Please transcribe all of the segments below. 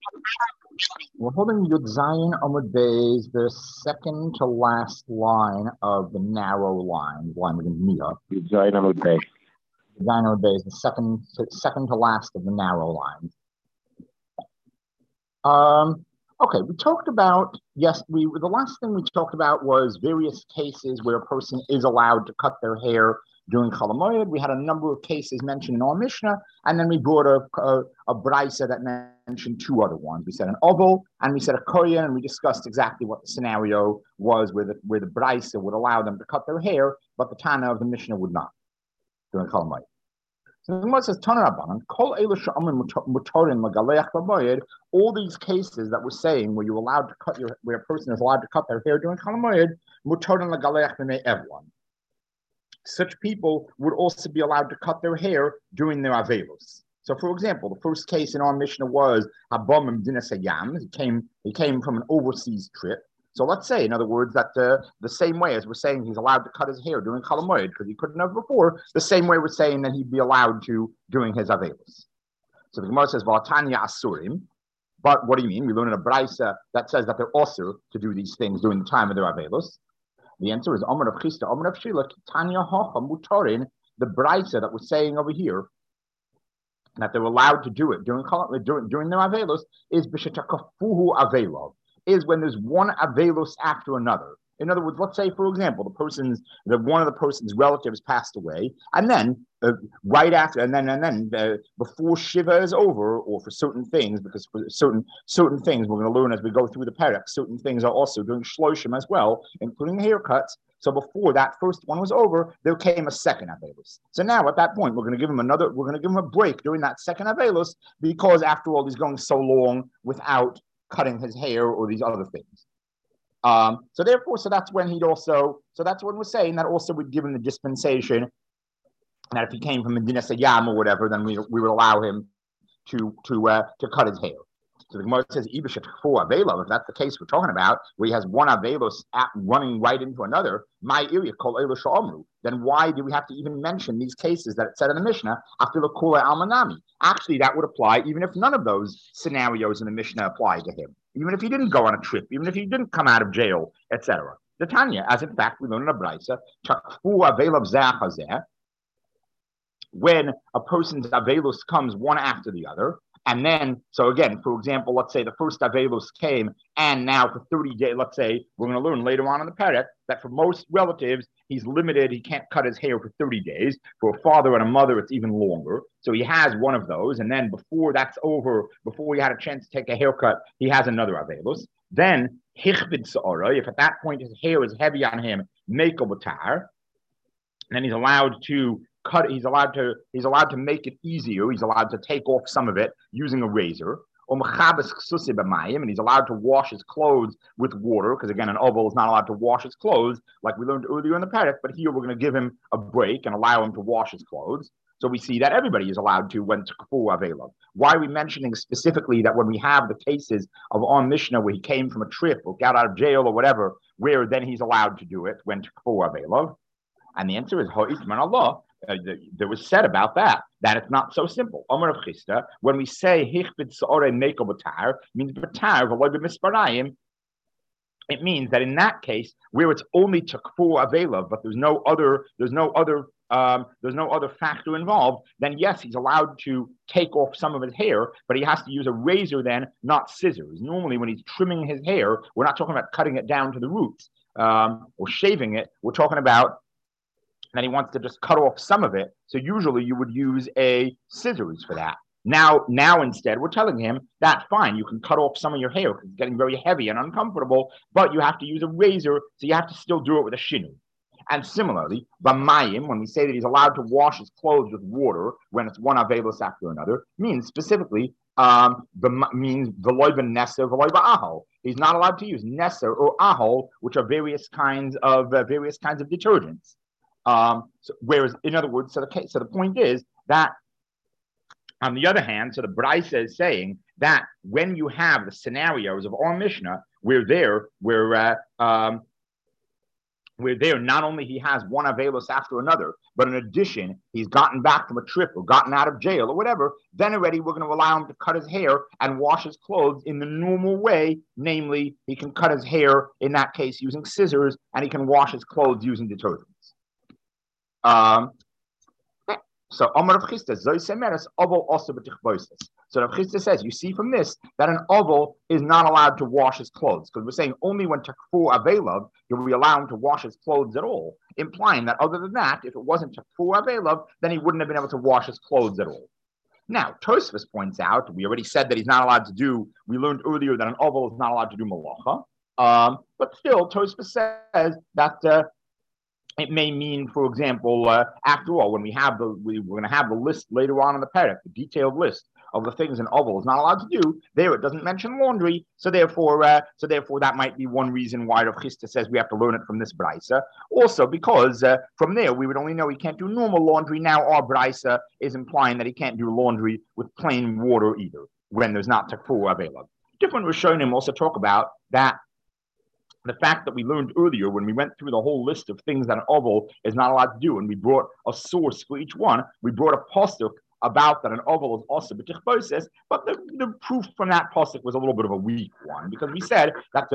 We're holding Yud Zayin Amud Beis, the second to last line of the narrow line with Mia. Zayin Amud Bey. Zayin Amud Beis, the second to last of the narrow line. Okay, we talked about, the last thing we talked about was various cases where a person is allowed to cut their hair during Chol Hamoed. We had a number of cases mentioned in our Mishnah, and then we brought a brisa that mentioned two other ones. We said an oval, and we said a kohen, and we discussed exactly what the scenario was where the brisa would allow them to cut their hair, but the Tana of the Mishnah would not during Chol Hamoed. So the Gemara says, all these cases that we're saying where you're allowed to where a person is allowed to cut their hair during Chol Hamoed, mutorin lagaleach b'mei everyone. Such people would also be allowed to cut their hair during their avelos. So, for example, the first case in our Mishnah was Habam Dinas Hayam. He came from an overseas trip. So let's say, in other words, that the same way as we're saying he's allowed to cut his hair during Chol Hamoed because he couldn't have before, the same way we're saying that he'd be allowed to during his avelos. So the Gemara says, "V'atanya asurim." But what do you mean? We learn in a brisa that says that they're also to do these things during the time of their avelos. The answer is Omer of Chisda, Omer of Shila, Tanya Hocha Mutarin. The brisa that we're saying over here that they're allowed to do it during their avelos is b'shetakafuhu avelov. Is when there's one avelos after another. In other words, let's say, for example, one of the person's relatives passed away, and then right after, and then before Shiva is over, or for certain things, because for certain things we're going to learn as we go through the parak, certain things are also doing shloshim as well, including haircuts. So before that first one was over, there came a second avelos. So now at that point, we're going to give him a break during that second avelos, because after all, he's going so long without cutting his hair or these other things. So that's when we're saying that also we'd give him the dispensation that if he came from Medina Sayyam or whatever, then we would allow him to cut his hair. So the Gemara says, if that's the case we're talking about, where he has one avelos running right into another, my area called then why do we have to even mention these cases that it said in the Mishnah after the Kula Almanami? Actually, that would apply even if none of those scenarios in the Mishnah apply to him. Even if he didn't go on a trip, even if he didn't come out of jail, etc. The Tanya, as in fact we learn in a brisa, when a person's avelos comes one after the other, and then, so again, for example, let's say the first avelos came, and now for 30 days, let's say, we're going to learn later on in the parak that for most relatives, he's limited, he can't cut his hair for 30 days. For a father and a mother, it's even longer. So he has one of those, and then before that's over, before he had a chance to take a haircut, he has another avelos. Then, hichbid sa'ara, if at that point his hair is heavy on him, make a batar, then he's allowed to cut. He's allowed to make it easier. He's allowed to take off some of it using a razor. And he's allowed to wash his clothes with water, because again, an oval is not allowed to wash his clothes, like we learned earlier in the parak. But here we're going to give him a break and allow him to wash his clothes. So we see that everybody is allowed to when Kafur Avelov. Why are we mentioning specifically that when we have the cases of on Mishnah where he came from a trip or got out of jail or whatever, where then he's allowed to do it when Kafur Avelov? And the answer is Ha'isman Allah. There was said about that it's not so simple. Omer of Chisda, when we say Hichbid Sa'ore Meko Batar, means Batar, V'loy B'misparayim, it means that in that case, where it's only Takfur Avela, but there's no other factor involved, then yes, he's allowed to take off some of his hair, but he has to use a razor then, not scissors. Normally, when he's trimming his hair, we're not talking about cutting it down to the roots or shaving it. We're talking about that he wants to just cut off some of it. So usually you would use a scissors for that. Now instead, we're telling him that fine, you can cut off some of your hair because it's getting very heavy and uncomfortable, but you have to use a razor, so you have to still do it with a shinu. And similarly, Bamayim, when we say that he's allowed to wash his clothes with water when it's one avelos after another, means specifically means veloy b'neser, veloy b'ahol. He's not allowed to use neser or ahol, which are various kinds of detergents. Whereas, in other words, so the point is that, on the other hand, so the Brisa is saying that when you have the scenarios of our Mishnah, where there not only he has one Avelos after another, but in addition, he's gotten back from a trip or gotten out of jail or whatever, then already we're going to allow him to cut his hair and wash his clothes in the normal way. Namely, he can cut his hair, in that case, using scissors, and he can wash his clothes using detergents. So Amar Rav Chisda, Zoysemeres, Oval also b'tichboises. So Rav Chisda says, you see from this that an oval is not allowed to wash his clothes, because we're saying only when takfu avelav do we allow him to wash his clothes at all, implying that other than that, if it wasn't takfu avelav, then he wouldn't have been able to wash his clothes at all. Now, Tosfos points out, we already said that he's not allowed to do, we learned earlier that an oval is not allowed to do malacha, but still, Tosfos says that it may mean, for example, after all, when we're going to have the list later on in the parak, the detailed list of the things an oval is not allowed to do. There, it doesn't mention laundry, so therefore, that might be one reason why Rav Chisda says we have to learn it from this brisa. Also, because from there we would only know he can't do normal laundry. Now our brisa is implying that he can't do laundry with plain water either when there's not takfu available. Different Rishonim also talk about that. The fact that we learned earlier when we went through the whole list of things that an oval is not allowed to do, and we brought a source for each one, we brought a pasuk about that an oval is also b'tichboises, but the proof from that pasuk was a little bit of a weak one, because we said that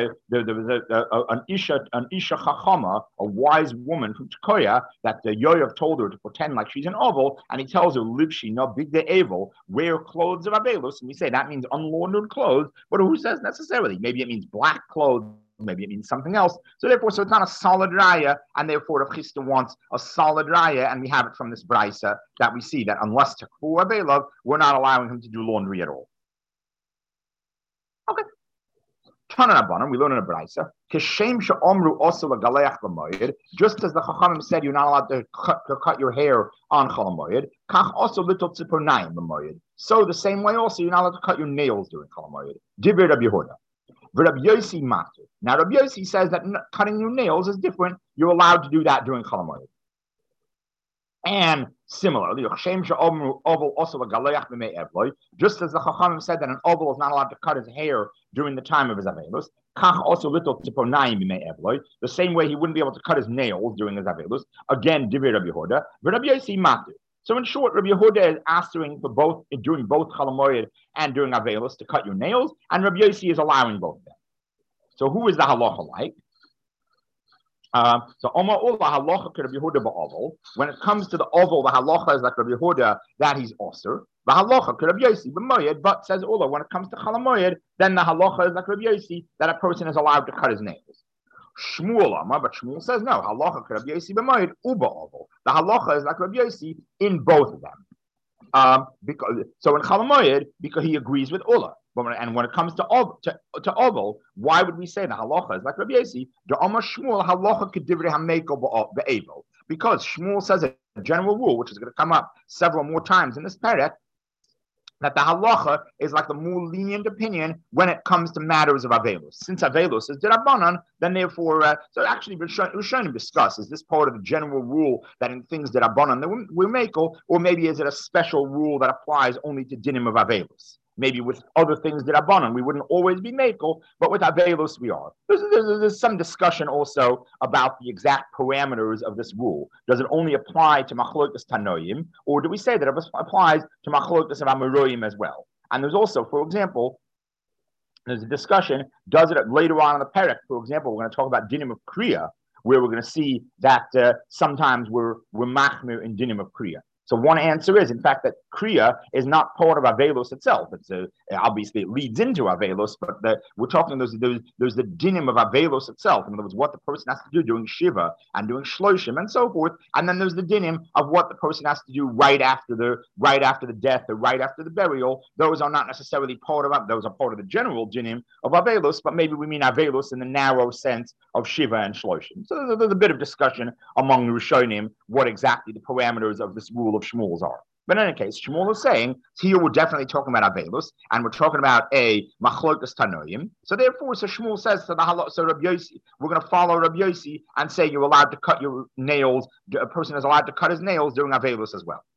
an isha chachama, a wise woman from Tekoya, that Yoav told her to pretend like she's an oval, and he tells her, livshi no big de evil, wear clothes of avelus, and we say that means unlaundered clothes, but who says necessarily? Maybe it means black clothes, maybe it means something else. So therefore, it's not a solid raya, and therefore Rav Chisda wants a solid raya, and we have it from this brisa that we see that unless takfu avelav, we're not allowing him to do laundry at all. Okay. Tanan we learn in a brisa, kishem she'omru also legaleach l'moyed, just as the Chachamim said you're not allowed to cut your hair on Chol Hamoyed, kach also little tziponayim l'moyed. So the same way also you're not allowed to cut your nails during Chol Hamoyed. Divrei Rabbi Yehuda. Rabbi Yossi matter. Now, Rabbi Yossi says that cutting your nails is different. You're allowed to do that during Chol Hamoyed. And similarly, just as the Chachamim said that an oval is not allowed to cut his hair during the time of his Avelus, the same way he wouldn't be able to cut his nails during his Avelus. Again, Divrei Rabbi Yehuda. Rabbi Yossi matter. So in short, Rabbi Yehuda is asking for both during both Chol Hamoyed and during Avelus to cut your nails, and Rabbi Yossi is allowing both of them. So who is the halacha like? So Omar Ula halacha Rabbi Yehuda ba'oval. When it comes to the oval, the halacha is like Rabbi Yehuda that he's osir. The halacha Rabbi Yossi b'moyed, but says Ula when it comes to Chol Hamoyed, then the halacha is like Rabbi Yossi that a person is allowed to cut his nails. Shmuel Amar, but Shmuel says no. Halacha Rabbi Yossi b'moyed uba oval. The halacha is like Rabbi Yossi in both of them. So in Chol Hamoyed, because he agrees with Ula. And when it comes to oval, why would we say the halacha is like Rabbi Yossi? The Amar Shmuel halacha kedivrei hameko be'evel. Because Shmuel says a general rule, which is going to come up several more times in this parak, that the halacha is like the more lenient opinion when it comes to matters of avelus. Since avelus is derabanan, then therefore, so actually Rishonim discuss, is this part of the general rule that in things derabanan we make, or maybe is it a special rule that applies only to dinim of avelus? Maybe with other things that are bonon, we wouldn't always be makel, but with avelus we are. There's some discussion also about the exact parameters of this rule. Does it only apply to machlokas tanoim, or do we say that it applies to machlokas of amoroim as well? And there's also, for example, there's a discussion, does it later on in the parak, for example, we're going to talk about dinim of kriya, where we're going to see that sometimes we're machmir in dinim of kriya. So one answer is, in fact, that Kriya is not part of Avelus itself. It's obviously it leads into Avelus, but we're talking there's the dinim of Avelus itself. In other words, what the person has to do during Shiva and doing Shloshim and so forth. And then there's the dinim of what the person has to do right after the death or right after the burial. Those are not necessarily part of those are part of the general dinim of Avelus, but maybe we mean Avelus in the narrow sense of Shiva and Shloshim. So there's a bit of discussion among the Rishonim what exactly the parameters of this rule of Shmuel's are. But in any case, Shmuel is saying, here we're definitely talking about Avelus, and we're talking about a Machlokas Tanoim. So therefore, so Shmuel says to Rabbi Yossi, we're going to follow Rabbi Yossi and say you're allowed to cut your nails, a person is allowed to cut his nails during Avelus as well.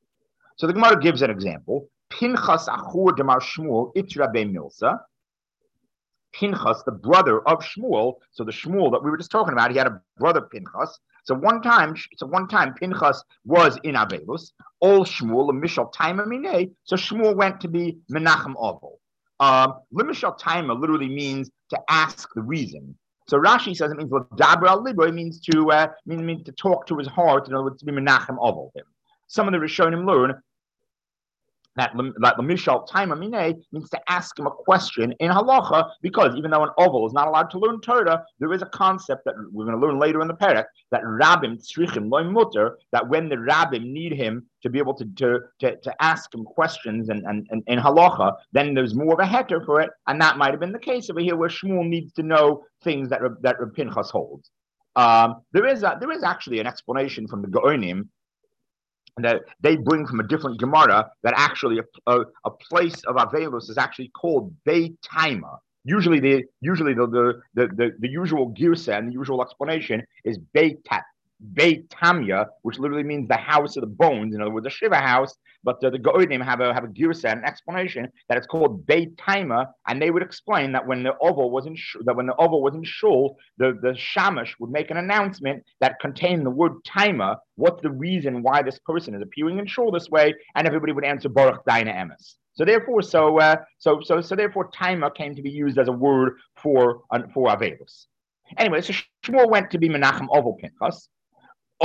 So the Gemara gives an example. Pinchas Achur Demar Shmuel Itra Be Milsa. Pinchas, the brother of Shmuel. So the Shmuel that we were just talking about, he had a brother Pinchas. So one time Pinchas was in Avelus. All Shmuel, Mishal Taima Minei. So Shmuel went to be Menachem Oval. Limishal Taima literally means to ask the reason. So Rashi says it means Dabra al Libro. It means to talk to his heart. In other words, to be Menachem Oval him. Some of the Rishonim learn that the Mishal Taima Minei means to ask him a question in halacha, because even though an oval is not allowed to learn Torah, there is a concept that we're going to learn later in the parak, that rabbim tzrichim loy mutter, that when the rabbim need him to be able to ask him questions and in halacha, then there's more of a heter for it, and that might have been the case over here where Shmuel needs to know things that Reb Pinchas holds. There is actually an explanation from the Gaonim that they bring from a different Gemara, that actually a place of Avelus is actually called Beit Taima. Usually the usual girsa and the usual explanation is Beit Tamya, which literally means the house of the bones. In other words, a Shiva house. But the Goidim have a girsa and an explanation that it's called Beit Taima, and they would explain that when the oval was in shul, the shamash would make an announcement that contained the word Taima. What's the reason why this person is appearing in shul this way? And everybody would answer Baruch Daina Emes. So therefore, Taima came to be used as a word for Avelus. Anyway, so Shmuel went to be Menachem Oval Pinchas. He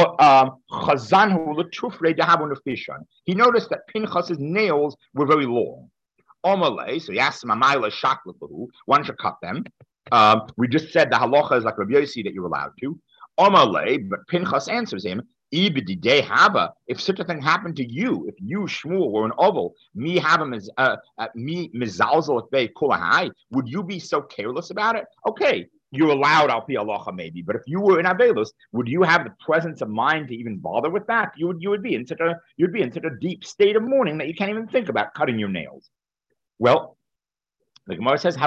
noticed that Pinchas's nails were very long. So he asked him, one should cut them. We just said the halacha is like Rabbi Yossi that you're allowed to. But Pinchas answers him, if such a thing happened to you, if you, Shmuel, were an oval, me mizalzel at bay kulahai, would you be so careless about it? Okay, you're allowed al pi halacha maybe, but if you were in Avelus, would you have the presence of mind to even bother with that? You would be in such a deep state of mourning that you can't even think about cutting your nails. Well, the Gemara says,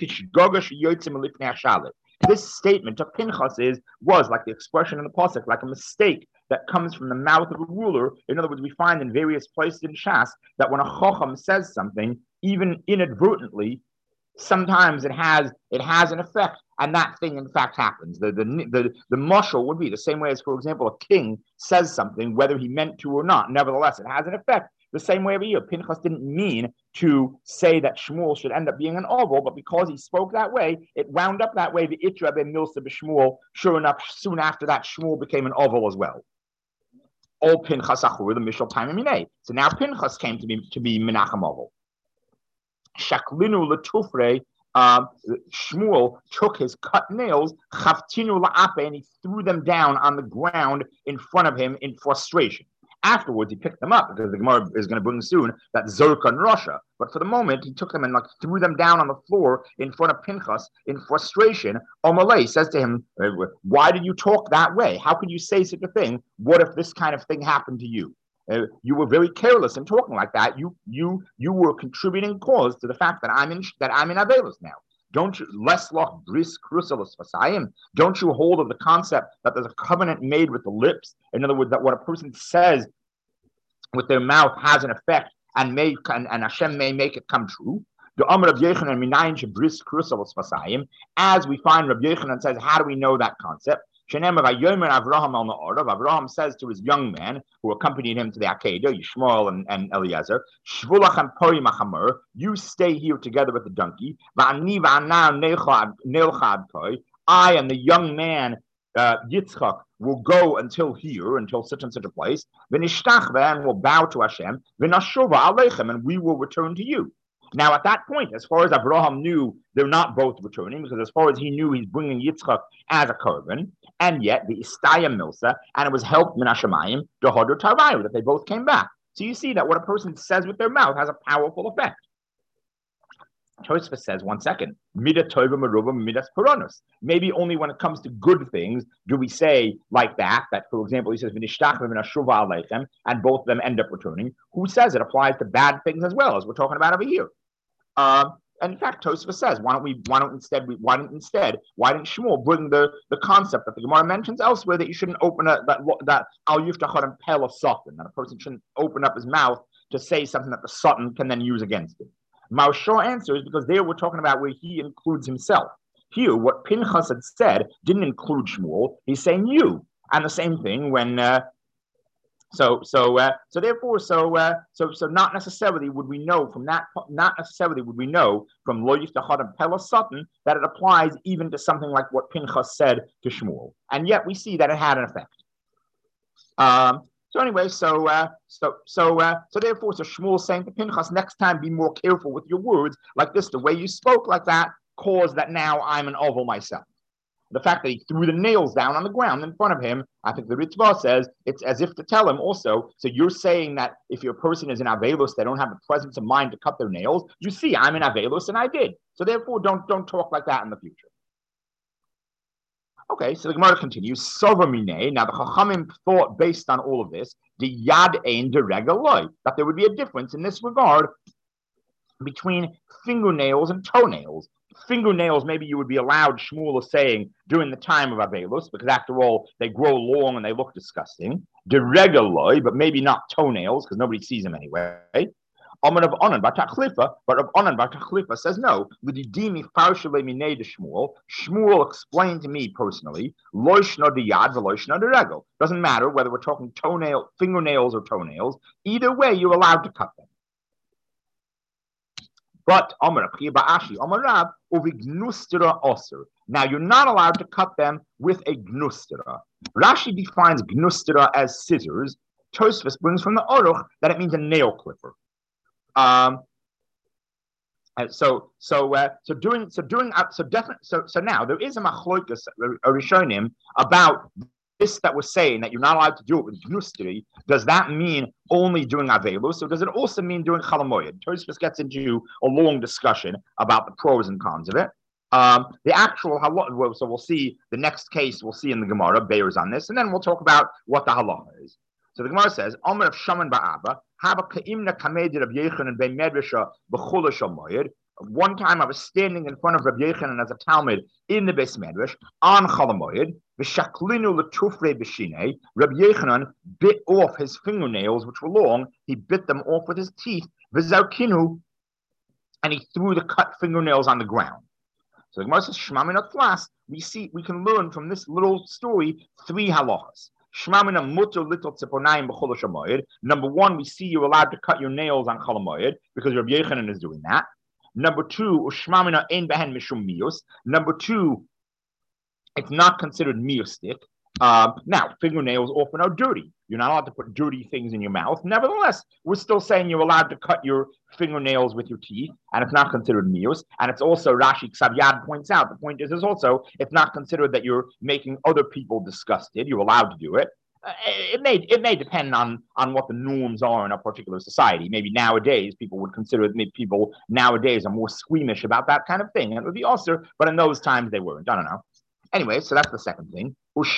this statement of Pinchas was like the expression in the pasuk, like a mistake that comes from the mouth of a ruler. In other words, we find in various places in Shas that when a chacham says something, even inadvertently, sometimes it has an effect, and that thing in fact happens. The mashal would be the same way as, for example, a king says something whether he meant to or not. Nevertheless, it has an effect. The same way over here, Pinchas didn't mean to say that Shmuel should end up being an oval, but because he spoke that way, it wound up that way. The Itra ben Milsa b'Shmuel. Sure enough, soon after that, Shmuel became an oval as well. All Pinchas achur the Mishal Taima Minei. So now Pinchas came to be Menachem oval. Shaklinu letufre. Shmuel took his cut nails, chaftinu la'ape, and he threw them down on the ground in front of him in frustration. Afterwards, he picked them up, because the Gemara is going to bring soon that Zorka and Russia. But for the moment, he took them and threw them down on the floor in front of Pinchas in frustration. Omalei says to him, why did you talk that way? How could you say such a thing? What if this kind of thing happened to you? You were very careless in talking like that. You were contributing cause to the fact that I'm in Avelus now. Don't you lesloch bris crucilis fasayim? Don't you hold of the concept that there's a covenant made with the lips? In other words, that what a person says with their mouth has an effect, and Hashem may make it come true. The Amr of Yechanan minayin bris crucilis fasayim. As we find, Rabbi Yechanan says, how do we know that concept? Avraham says to his young man who accompanied him to the Akedah, Yishmael and Eliezer, you stay here together with the donkey. I and the young man Yitzchak will go until here, until such and such a place, and will bow to Hashem, and we will return to you. Now, at that point, as far as Abraham knew, they're not both returning, because as far as he knew, he's bringing Yitzchak as a korban, and yet the Istaya Milsa, and it was helped min hashamayim, Dohodur Tarayu, that they both came back. So you see that what a person says with their mouth has a powerful effect. Tosfos says, 1 second, Midah Tova Meruba Midas Peronos. Maybe only when it comes to good things do we say like that, for example, he says, and both of them end up returning. Who says it applies to bad things as well, as we're talking about over here? And in fact, Tosfos says, why didn't Shmuel bring the concept that the Gemara mentions elsewhere, that you shouldn't open that al yiftachar and pel of satan, that a person shouldn't open up his mouth to say something that the satan can then use against him. Maharsha answers because there we're talking about where he includes himself. Here, what Pinchas had said didn't include Shmuel. He's saying you. And the same thing when so not necessarily would we know from that. Not necessarily would we know from Lo Yiftachad and Pella Sutton that it applies even to something like what Pinchas said to Shmuel, and yet we see that it had an effect. So anyway, so therefore, so Shmuel is saying to Pinchas, next time be more careful with your words like this. The way you spoke like that caused that now I'm an oval myself. The fact that he threw the nails down on the ground in front of him, I think the Ritva says it's as if to tell him also, so you're saying that if your person is in Avelos, they don't have the presence of mind to cut their nails. You see, I'm in Avelos and I did. So therefore, don't talk like that in the future. Okay, so the Gemara continues. Sova mine. Now the Chachamim thought, based on all of this, the yad ein de regaloi, that there would be a difference in this regard between fingernails and toenails. Fingernails, maybe you would be allowed, Shmuel is saying, during the time of Avelos, because after all, they grow long and they look disgusting. De regaloi, but maybe not toenails, because nobody sees them anyway. Amar of Onan bar Tachlifa, but Rav Onan bar Tachlifa says no. L'didimi farshele minei de Shmuel. Shmuel explained to me personally, loishna de yad v'loishna de regel. Doesn't matter whether we're talking fingernails or toenails. Either way, you're allowed to cut them. But Amar Ba'ashi, Amar Rab, uvignustira oser. Now you're not allowed to cut them with a gnustira. Rashi defines gnustira as scissors. Tosfos brings from the Aruch that it means a nail clipper. So now there is a machlokas, a rishonim about this that we're saying that you're not allowed to do it with gnustri. Does that mean only doing avelos, or does it also mean doing chalamoyed? Tosfos gets into a long discussion about the pros and cons of it. The actual halacha, so we'll see the next case we'll see in the Gemara bears on this, and then we'll talk about what the halacha is. So the Gemara says, Omer of Shaman Ba'aba, Haba Ka'imna Kamedi Rabbi Yechanan Ben Medrasha B'chula Shamoyed. One time I was standing in front of Rabbi Yechanan as a Talmud in the Beis Medrash on Chalamoyed. V'shaklinu l'tufrei b'shinei. Rabbi Yechanan bit off his fingernails, which were long. He bit them off with his teeth. V'zarkinu, and he threw the cut fingernails on the ground. So the Gemara says, Shema Minat Flas. We can learn from this little story 3 halachas. Number 1, we see you're allowed to cut your nails on Chalamoyed because Rabbi Yechanan is doing that. Number 2, Number 2, it's not considered miostic. Now, fingernails often are dirty. You're not allowed to put dirty things in your mouth. Nevertheless, we're still saying you're allowed to cut your fingernails with your teeth, and it's not considered mios. And it's also, Rashi Ksav Yad points out, the point is also, it's not considered that you're making other people disgusted. You're allowed to do it. It may depend on what the norms are in a particular society. Maybe nowadays people would consider people nowadays are more squeamish about that kind of thing. And it would be also, but in those times they weren't. I don't know. Anyway, so that's the second thing.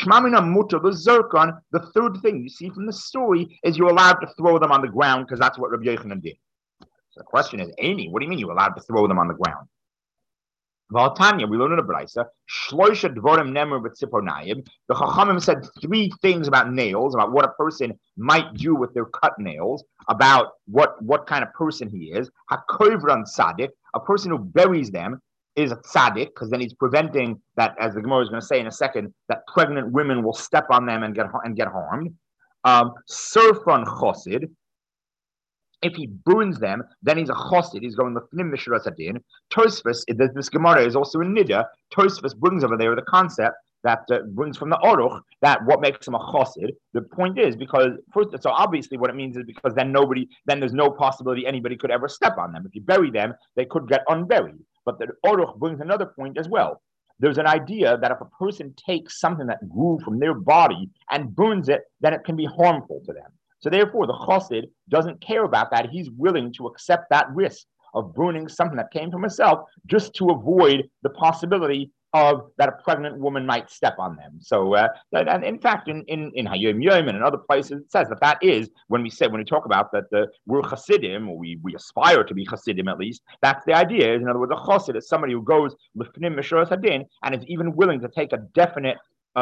The third thing you see from the story is you're allowed to throw them on the ground because that's what Rabbi Yechanan did. So the question is, Amy, what do you mean you're allowed to throw them on the ground? Valtanya, we learn in the Brisa, Shloisha Dvorim Nemer B'Tziponayim. The Chachamim said 3 things about nails, about what a person might do with their cut nails, about what kind of person he is. HaKoivran Tzaddik, a person who buries them, is a tzaddik, because then he's preventing that, as the Gemara is going to say in a second, that pregnant women will step on them and get harmed. Surfan chosid, if he burns them, then he's a chosid. He's going lefnim mishras hadin. Tosfos, this Gemara is also in Nida. Tosfos brings over there the concept that brings from the Aruch that what makes him a chosid. The point is because so obviously what it means is because then there's no possibility anybody could ever step on them. If you bury them, they could get unburied. But the Aruch brings another point as well. There's an idea that if a person takes something that grew from their body and burns it, then it can be harmful to them. So therefore, the chosid doesn't care about that. He's willing to accept that risk of burning something that came from himself just to avoid the possibility of that a pregnant woman might step on them. So, and in fact, in Hayom Yom and in other places, it says that is when we talk about that we're Hasidim, or we aspire to be Hasidim at least. That's the idea. In other words, a Chassid is somebody who goes lifnim mishuras hadin and is even willing to take a definite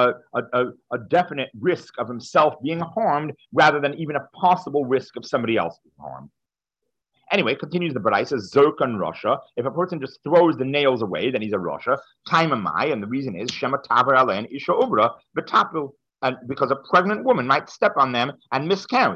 risk of himself being harmed rather than even a possible risk of somebody else being harmed. Anyway, continues the Baraisa, Zerkan Russia. If a person just throws the nails away, then he's a Russia. Taimamai, and the reason is Shema Tavar Alen Isha Ubra, Betapil, and because a pregnant woman might step on them and miscarry.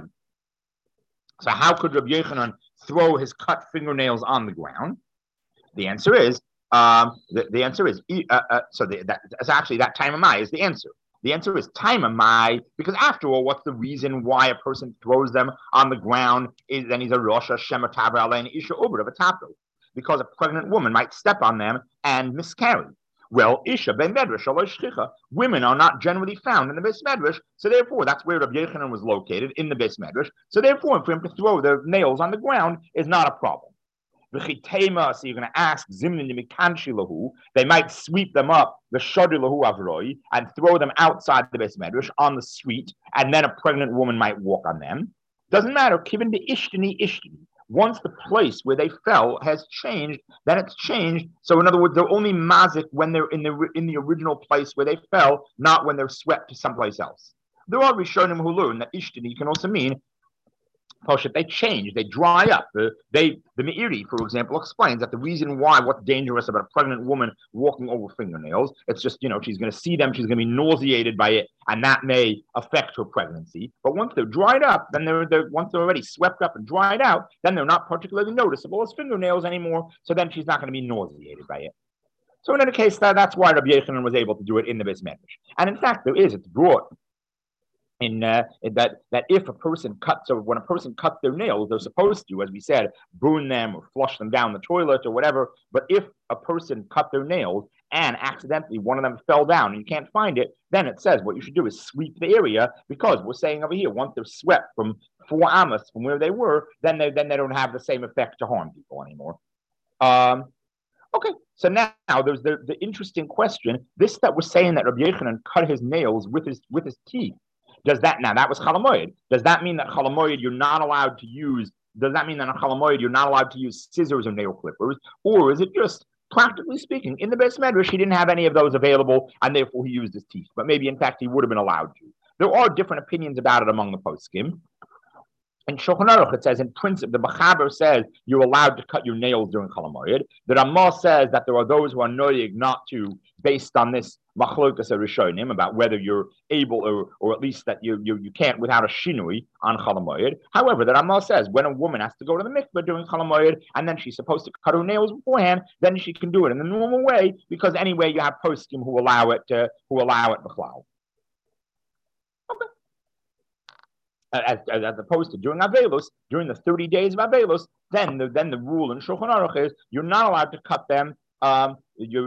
So how could Rabbi Yochanan throw his cut fingernails on the ground? The answer is the answer is that's actually that Taimamai is the answer. The answer is Taimamai, because after all, what's the reason why a person throws them on the ground? Then he's a Rosh Hashem Tavar Isha Ubra V'Tapil, because a pregnant woman might step on them and miscarry. Well, Isha ben Medrash shchicha. Women are not generally found in the Beis Medrash, so therefore that's where Rabbi Yochanan was located, in the Beis Medrash. So therefore, for him to throw the nails on the ground is not a problem. So you're going to ask Zimnin Mikanshi lahu. They might sweep them up the Shadi lahu avroi and throw them outside the Beis Medrash on the street, and then a pregnant woman might walk on them. Doesn't matter. Given the ishtini. Once the place where they fell has changed, then it's changed. So in other words, they're only mazik when they're in the original place where they fell, not when they're swept to someplace else. There are Rishonim who learn that ishtini can also mean they change, they dry up. The Meiri, for example, explains that the reason why, what's dangerous about a pregnant woman walking over fingernails, it's just, she's going to see them, she's going to be nauseated by it, and that may affect her pregnancy. But once they're dried up, then once they're already swept up and dried out, then they're not particularly noticeable as fingernails anymore, so then she's not going to be nauseated by it. So in any case, that's why Rabbi Yochanan was able to do it in the Beis Medrash. And in fact, it's brought in that if a person when a person cuts their nails, they're supposed to, as we said, burn them or flush them down the toilet or whatever. But if a person cut their nails and accidentally one of them fell down and you can't find it, then it says what you should do is sweep the area, because we're saying over here, once they're swept from 4 amos from where they were, then they don't have the same effect to harm people anymore. Okay, so now there's the interesting question. This that we're saying that Rabbi Yochanan cut his nails with his teeth. Does that, now that was Chalamoyed. Does that mean that Chalamoyed you're not allowed to use? Does that mean that on Chalamoyed you're not allowed to use scissors or nail clippers, or is it just practically speaking in the Beis Medrash he didn't have any of those available and therefore he used his teeth? But maybe in fact he would have been allowed to. There are different opinions about it among the poskim. In Shulchan Aruch, it says, in principle, the Mechaber says you're allowed to cut your nails during Chalamoyed. The Ramah says that there are those who are noyig not to, based on this Machlokas Rishonim, about whether you're able or at least that you can't without a shinui on Chalamoyed. However, the Ramah says when a woman has to go to the mikveh during Chalamoyed and then she's supposed to cut her nails beforehand, then she can do it in the normal way, because anyway you have poskim who allow it b'chlal. As opposed to during Avelos, during the 30 days of Avelos, then the rule in Shulchan Aruch is you're not allowed to cut them. Then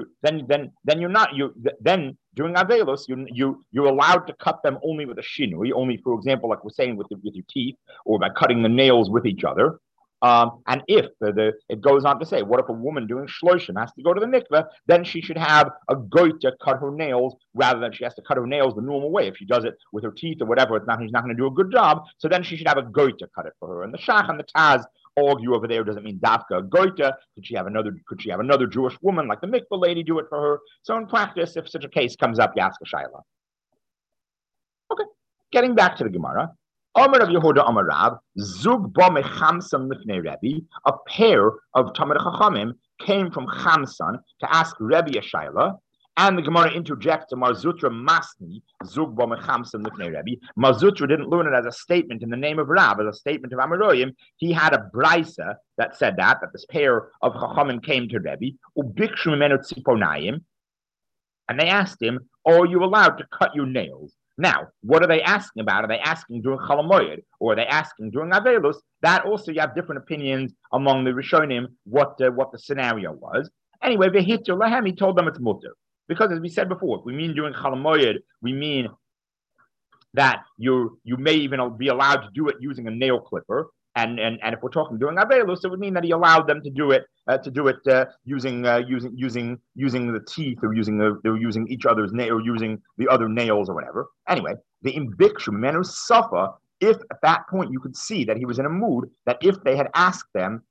during Avelos you're allowed to cut them only with a shinui, only, for example, like we're saying with your teeth, or by cutting the nails with each other. And if it goes on to say, what if a woman doing shloshim has to go to the mikveh, then she should have a goita cut her nails rather than she has to cut her nails the normal way. If she does it with her teeth or whatever, she's not going to do a good job. So then she should have a goita cut it for her. And the Shach and the Taz argue over there, doesn't mean dafka a goita. Could she have another Jewish woman like the mikveh lady do it for her? So in practice, if such a case comes up, you ask a shayla. Okay, getting back to the Gemara. Amar of Yehuda Amar Rav, Zug ba mechamsam lifnei Rebbe, a pair of Talmid Chachamim came from Chamsan to ask Rebbe a shayla, and the Gemara interjects, Mar Zutra Masni, Zug ba mechamsam lifnei Rebbe. Mar Zutra didn't learn it as a statement in the name of Rav, as a statement of Amaroyim. He had a brisa that said that this pair of Chachamim came to Rebbe, ubikshu mimenu tziponayim, and they asked him, are you allowed to cut your nails? Now, what are they asking about? Are they asking during Chalamoyed, or are they asking during Avelos? That also, you have different opinions among the Rishonim what the scenario was. Anyway, Vehitzer Lahem, he told them it's mutter. Because as we said before, if we mean during Chalamoyed, we mean that you may even be allowed to do it using a nail clipper. And if we're talking during Avelos, it would mean that he allowed them to do it using the teeth, or using each other's nail, or using the other nails or whatever. Anyway, the imbikshu menu safa. If at that point you could see that he was in a mood, that if they had asked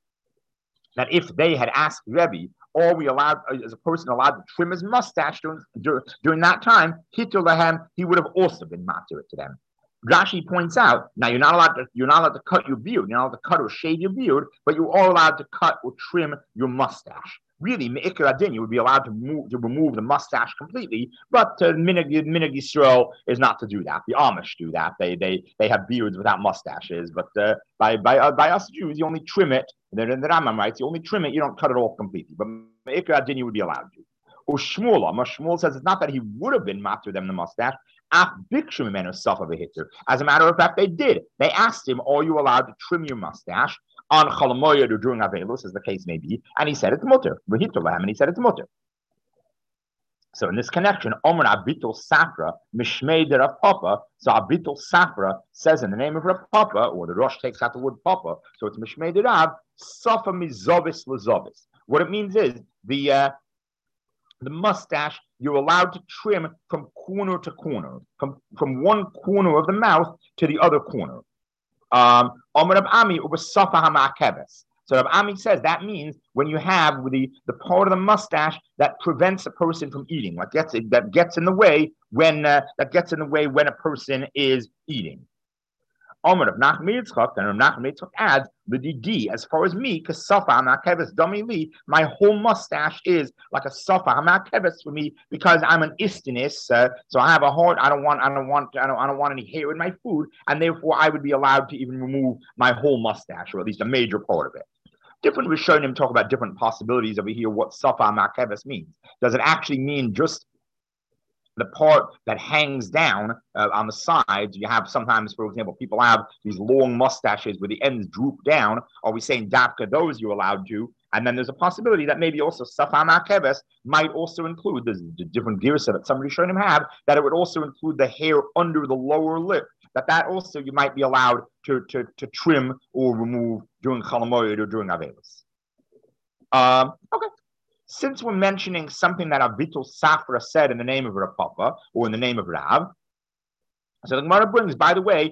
Rebbe, are we allowed, as a person allowed to trim his mustache during that time, hitul lahem, he would have also been matir to them. Rashi points out, now you're not allowed to cut your beard, you're not allowed to cut or shave your beard, but you are allowed to cut or trim your mustache. Really, Me'ikar Adin, you would be allowed to remove the mustache completely, but Minig Yisrael is not to do that. The Amish do that. They have beards without mustaches, but by us Jews, you only trim it. The Rambam writes, you only trim it, you don't cut it off completely. But Me'ikar Adin, you would be allowed to. Or Shmuel says it's not that he would have been matter them the mustache. As a matter of fact, they did. They asked him, "Are you allowed to trim your mustache on Chalamoyed or during Avelus, as the case may be?" And he said it's mutter. And he said it's mutter. So in this connection, Omer Abitul Safra Mishmei de Rav Papa. So Abitul Safra says in the name of Rav Papa, or the Rosh takes out the word Papa, so it's Mishmei de Rav Safa Mizovis Lazovis. What it means is the mustache you're allowed to trim from corner to corner, from one corner of the mouth to the other corner. Omer Rab Ami was Safa HaMa'akeves. So Rab Ami says that means when you have the part of the mustache that prevents a person from eating, that gets in the way when a person is eating. Omer of Nachman Yitzchak, and Nachman Yitzchak adds, "L'didi, as far as me, kasafa hamakeves dami li, my whole mustache is like a safa hamakeves for me because I'm an istinis, so I have a heart. I don't want any hair in my food, and therefore I would be allowed to even remove my whole mustache, or at least a major part of it." Different Rishonim talk about different possibilities over here. What safa hamakeves means? Does it actually mean just the part that hangs down on the sides? You have sometimes, for example, people have these long mustaches where the ends droop down. Are we saying dafka those you're allowed to? And then there's a possibility that maybe also safa ma'akeves might also include, there's the different girsa that some Rishonim have, that it would also include the hair under the lower lip. That also you might be allowed to trim or remove during Chalamoyed or during Avelis. Okay. Since we're mentioning something that Abitul Safra said in the name of Rav Papa or in the name of Rav, so the Gemara brings, by the way,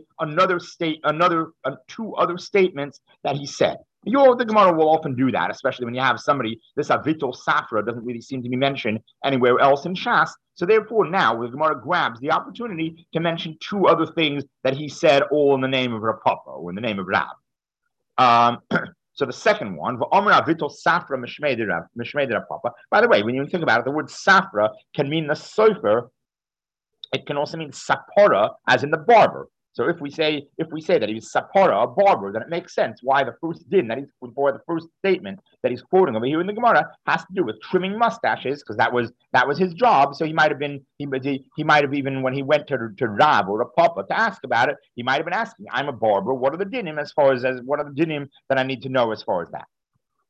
two other statements that he said. The Gemara will often do that, especially when you have somebody. This Abitul Safra doesn't really seem to be mentioned anywhere else in Shas. So therefore, now the Gemara grabs the opportunity to mention two other things that he said, all in the name of Rav Papa or in the name of Rav. So the second one, Avitul Safra Mishmei de Papa. By the way, when you think about it, the word Safra can mean the sofer. It can also mean Sapora, as in the barber. So if we say that he was Sapora, a barber, then it makes sense why the first din that the first statement that he's quoting over here in the Gemara has to do with trimming mustaches, because that was his job. So he might have even, when he went to Rav or to Papa to ask about it, he might have been asking, "I'm a barber. What are the dinim what are the dinim that I need to know as far as that?"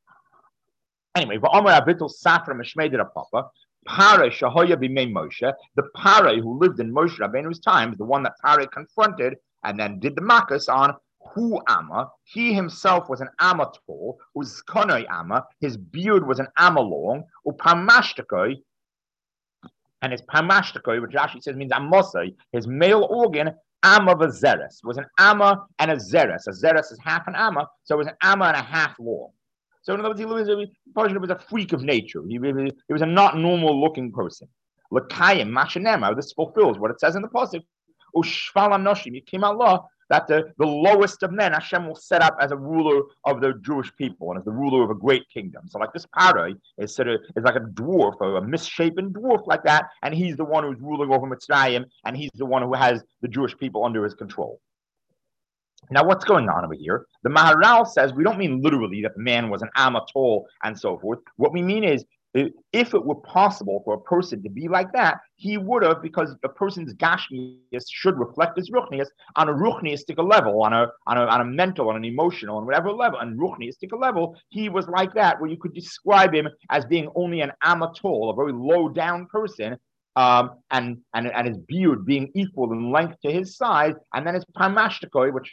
Anyway, V'Omer Avitul Safra Mishmei de Papa. Pare Shahoya b'mei Moshe, the Pare who lived in Moshe Rabbeinu's times, the one that Pare confronted and then did the makas on, Hu Amma, he himself was an Amma tall, was Konoi Amma, his beard was an Amma long, Upamashtakoi, and his Pamashtakoi, which Rashi says means Amosai, his male organ, Amma v'zeres, was an Amma and a Zeres. A Zeres is half an Amma, so it was an Amma and a half long. So in other words, he was a freak of nature. He was a not normal looking person. L'kayim mashenema. This fulfills what it says in the pasuk. Ushvalam noshim. It came Allah that the lowest of men Hashem will set up as a ruler of the Jewish people and as the ruler of a great kingdom. So like this Paro is like a dwarf, or a misshapen dwarf like that, and he's the one who's ruling over Mitzrayim, and he's the one who has the Jewish people under his control. Now, what's going on over here? The Maharal says we don't mean literally that the man was an Amma tall and so forth. What we mean is, if it were possible for a person to be like that, he would have, because a person's gashmias should reflect his ruchnias on a ruchniistic level, on a mental, on an emotional, on whatever level, on ruchniistic level, he was like that, where you could describe him as being only an Amma tall, a very low down person. And his beard being equal in length to his size, and then his pamashtokoi, which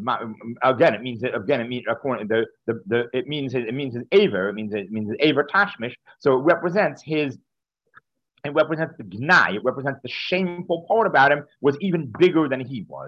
it means his aver, it means his aver tashmish. So it represents the gnai, it represents the shameful part about him was even bigger than he was.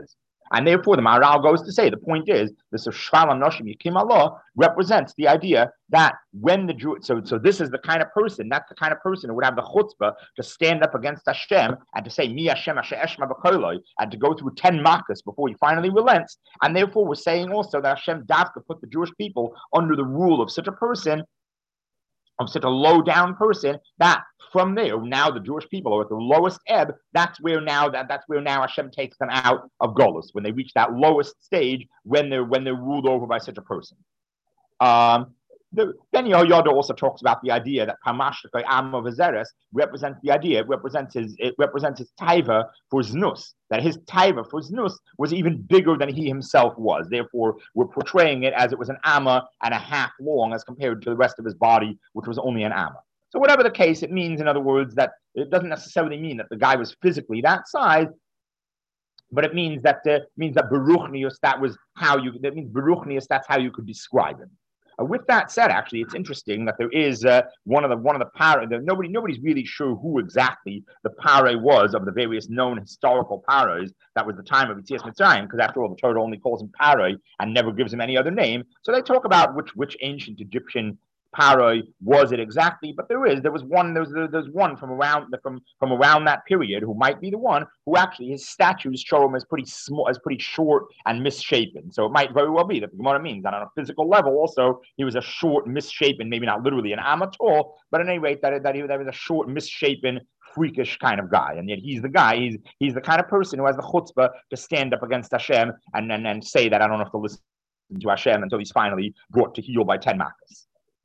And therefore, the Maharal goes to say, the point is, this of Shval Noshim Yikim Allah represents the idea that when the Jew, so this is the kind of person, that's the kind of person who would have the chutzpah to stand up against Hashem and to say, Mi Hashem Asher Eshma B'Koloi, and to go through 10 makas before he finally relents. And therefore, we're saying also that Hashem Davka put the Jewish people under the rule of such a person, of such a low down person, that from there, now the Jewish people are at the lowest ebb. That's where now Hashem takes them out of Golus, when they reach that lowest stage, when they're ruled over by such a person. Ben Yehoyada also talks about the idea that Pamashtakoi Amma Vazeres represents the idea, it represents his taiva for znus, that his taiva for znus was even bigger than he himself was. Therefore, we're portraying it as it was an amma and a half long as compared to the rest of his body, which was only an amma. So whatever the case, it means, in other words, that it doesn't necessarily mean that the guy was physically that size, but it means that Beruchnius, that's how you could describe him. With that said, actually, it's interesting that there is one of the para. Nobody's really sure who exactly the para was of the various known historical paras that was the time of Yetzias Mitzrayim, because after all, the Torah only calls him para and never gives him any other name. So they talk about which ancient Egyptian Paroi was it exactly, but there was one from around that period who might be the one who actually his statues show him as pretty small, as pretty short and misshapen. So it might very well be that the Gemara means that on a physical level also he was a short, misshapen, maybe not literally an amma tall, but at any rate that he was a short, misshapen, freakish kind of guy, and yet he's the guy. He's the kind of person who has the chutzpah to stand up against Hashem and say that I don't have to listen to Hashem until he's finally brought to heel by 10 makas.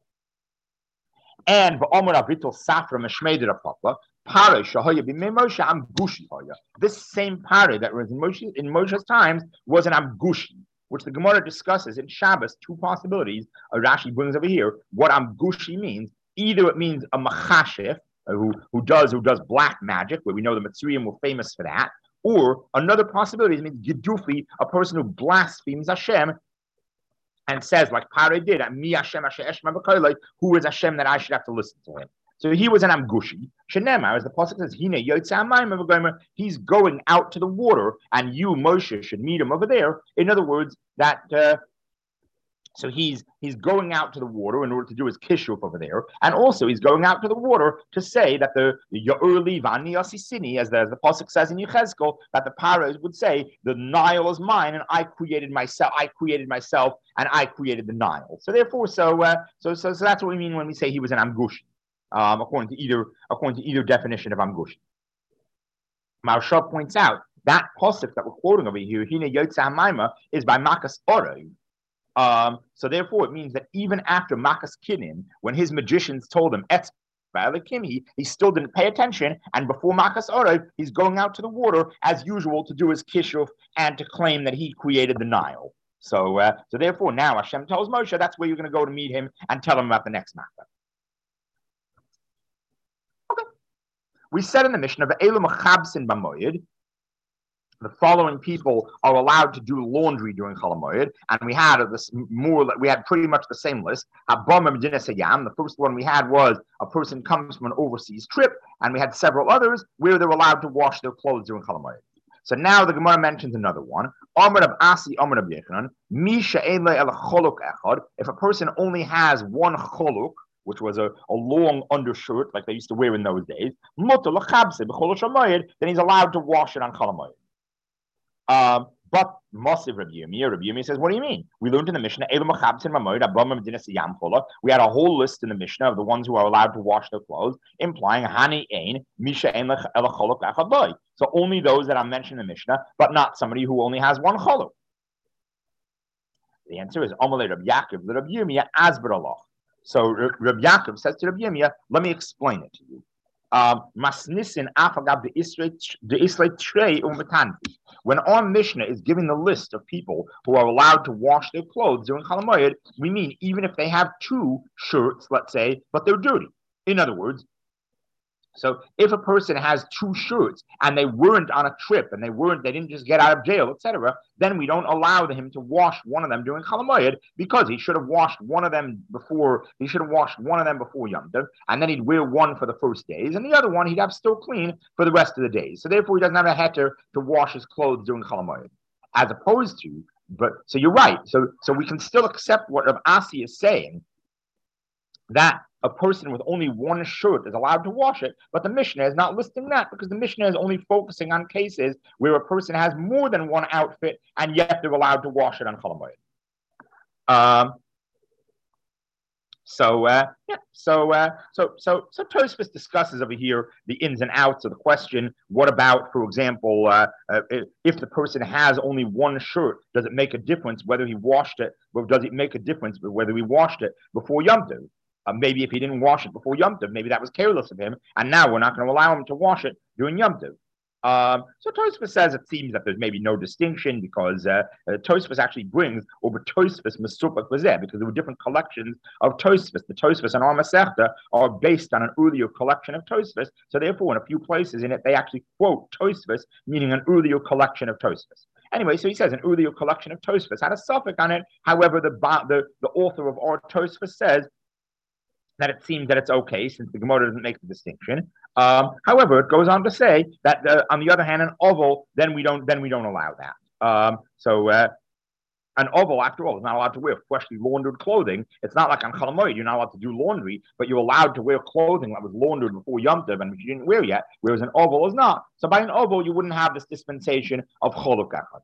And v'omer avitul safra meshmeider apapa pare shahoya b'mei Moshe amgushi hoya. This same pare that was in Moshe's times was an amgushi, which the Gemara discusses in Shabbos. Two possibilities. Rashi brings over here what amgushi means. Either it means a machashef who does black magic, where we know the Mitzrayim were famous for that, or another possibility means gedufi, a person who blasphemes Hashem and says, like Pare did, Mi Hashem Asher Eshma B'Koloi, who is Hashem that I should have to listen to him? So he was an amgushi. Shenemar, as the pasuk says, Hine Yotzei Hamayim V'Gomer, he's going out to the water, and you, Moshe, should meet him over there. In other words, that so he's going out to the water in order to do his kishuf over there, and also he's going out to the water to say that the Ya'urli Vani Asisini, as the pasuk says in Yechezkel, that the Paras would say the Nile is mine, and I created myself, and I created the Nile. So therefore, so that's what we mean when we say he was an amgushi, according to either definition of amgushi. Maharsha points out that pasuk that we're quoting over here, Hine Yotzei Hamayim, is by Makas Oroi. So therefore, it means that even after Makas Kinim, when his magicians told him Etz Ba'alakim, he still didn't pay attention. And before Makas Oroi, he's going out to the water as usual to do his kishuf and to claim that he created the Nile. So therefore, now Hashem tells Moshe that's where you're going to go to meet him and tell him about the next matter. Okay, we said in the Mishnah of Elu Machabsin B'Moyed, the following people are allowed to do laundry during Chol HaMoed, and we had pretty much the same list. The first one we had was a person comes from an overseas trip, and we had several others where they're allowed to wash their clothes during Chol HaMoed. So now the Gemara mentions another one. If a person only has one choluk, which was a long undershirt like they used to wear in those days, then he's allowed to wash it on Chol HaMoed. But Mosiv Rabbi Yirmiyah says, what do you mean? We learned in the Mishnah, we had a whole list in the Mishnah of the ones who are allowed to wash their clothes, implying Hani Ein, Misha Ein Cholok Echad. So only those that are mentioned in the Mishnah, but not somebody who only has one cholok. The answer is Amalei Rabbi Yaakov, Rabbi Yirmiyah Asber Allah. So Rabbi Yaakov says to Rabbi Yirmiyah, let me explain it to you. When our Mishnah is giving the list of people who are allowed to wash their clothes during Chol HaMoed, we mean even if they have two shirts, let's say, but they're dirty. In other words, so if a person has two shirts and they weren't on a trip and they didn't just get out of jail, etc., then we don't allow him to wash one of them during Chol HaMoed because he should have washed one of them before Yom Tov, and then he'd wear one for the first days, and the other one he'd have still clean for the rest of the days. So therefore, he doesn't have a heter to wash his clothes during Chol HaMoed. as opposed to, but so you're right. So we can still accept what Rav Asi is saying, that a person with only one shirt is allowed to wash it, but the Mishnah is not listing that because the Mishnah is only focusing on cases where a person has more than one outfit and yet they're allowed to wash it on Chol Hamoed. So Tosfos discusses over here the ins and outs of the question. What about, for example, if the person has only one shirt, does it make a difference whether he washed it, or does it make a difference whether he washed it before Yom Tov? Maybe if he didn't wash it before Yom Tov, maybe that was careless of him, and now we're not going to allow him to wash it during Yom Tov. So Tosfos says it seems that there's maybe no distinction because Tosfos actually brings over Tosfos Mesupach V'zeh, because there were different collections of Tosfos. The Tosfos and our Masechta are based on an earlier collection of Tosfos, so therefore in a few places in it they actually quote Tosfos, meaning an earlier collection of Tosfos. Anyway, so he says an earlier collection of Tosfos had a suffix on it. However, the author of our Tosfos says that it seems that it's okay since the Gemara doesn't make the distinction. However, it goes on to say that on the other hand, an oval, then we don't allow that. An oval, after all, is not allowed to wear freshly laundered clothing. It's not like on Chol Hamoed, you're not allowed to do laundry, but you're allowed to wear clothing that was laundered before Yom Tov and which you didn't wear yet, whereas an oval is not. So by an oval, you wouldn't have this dispensation of Choluk Echad.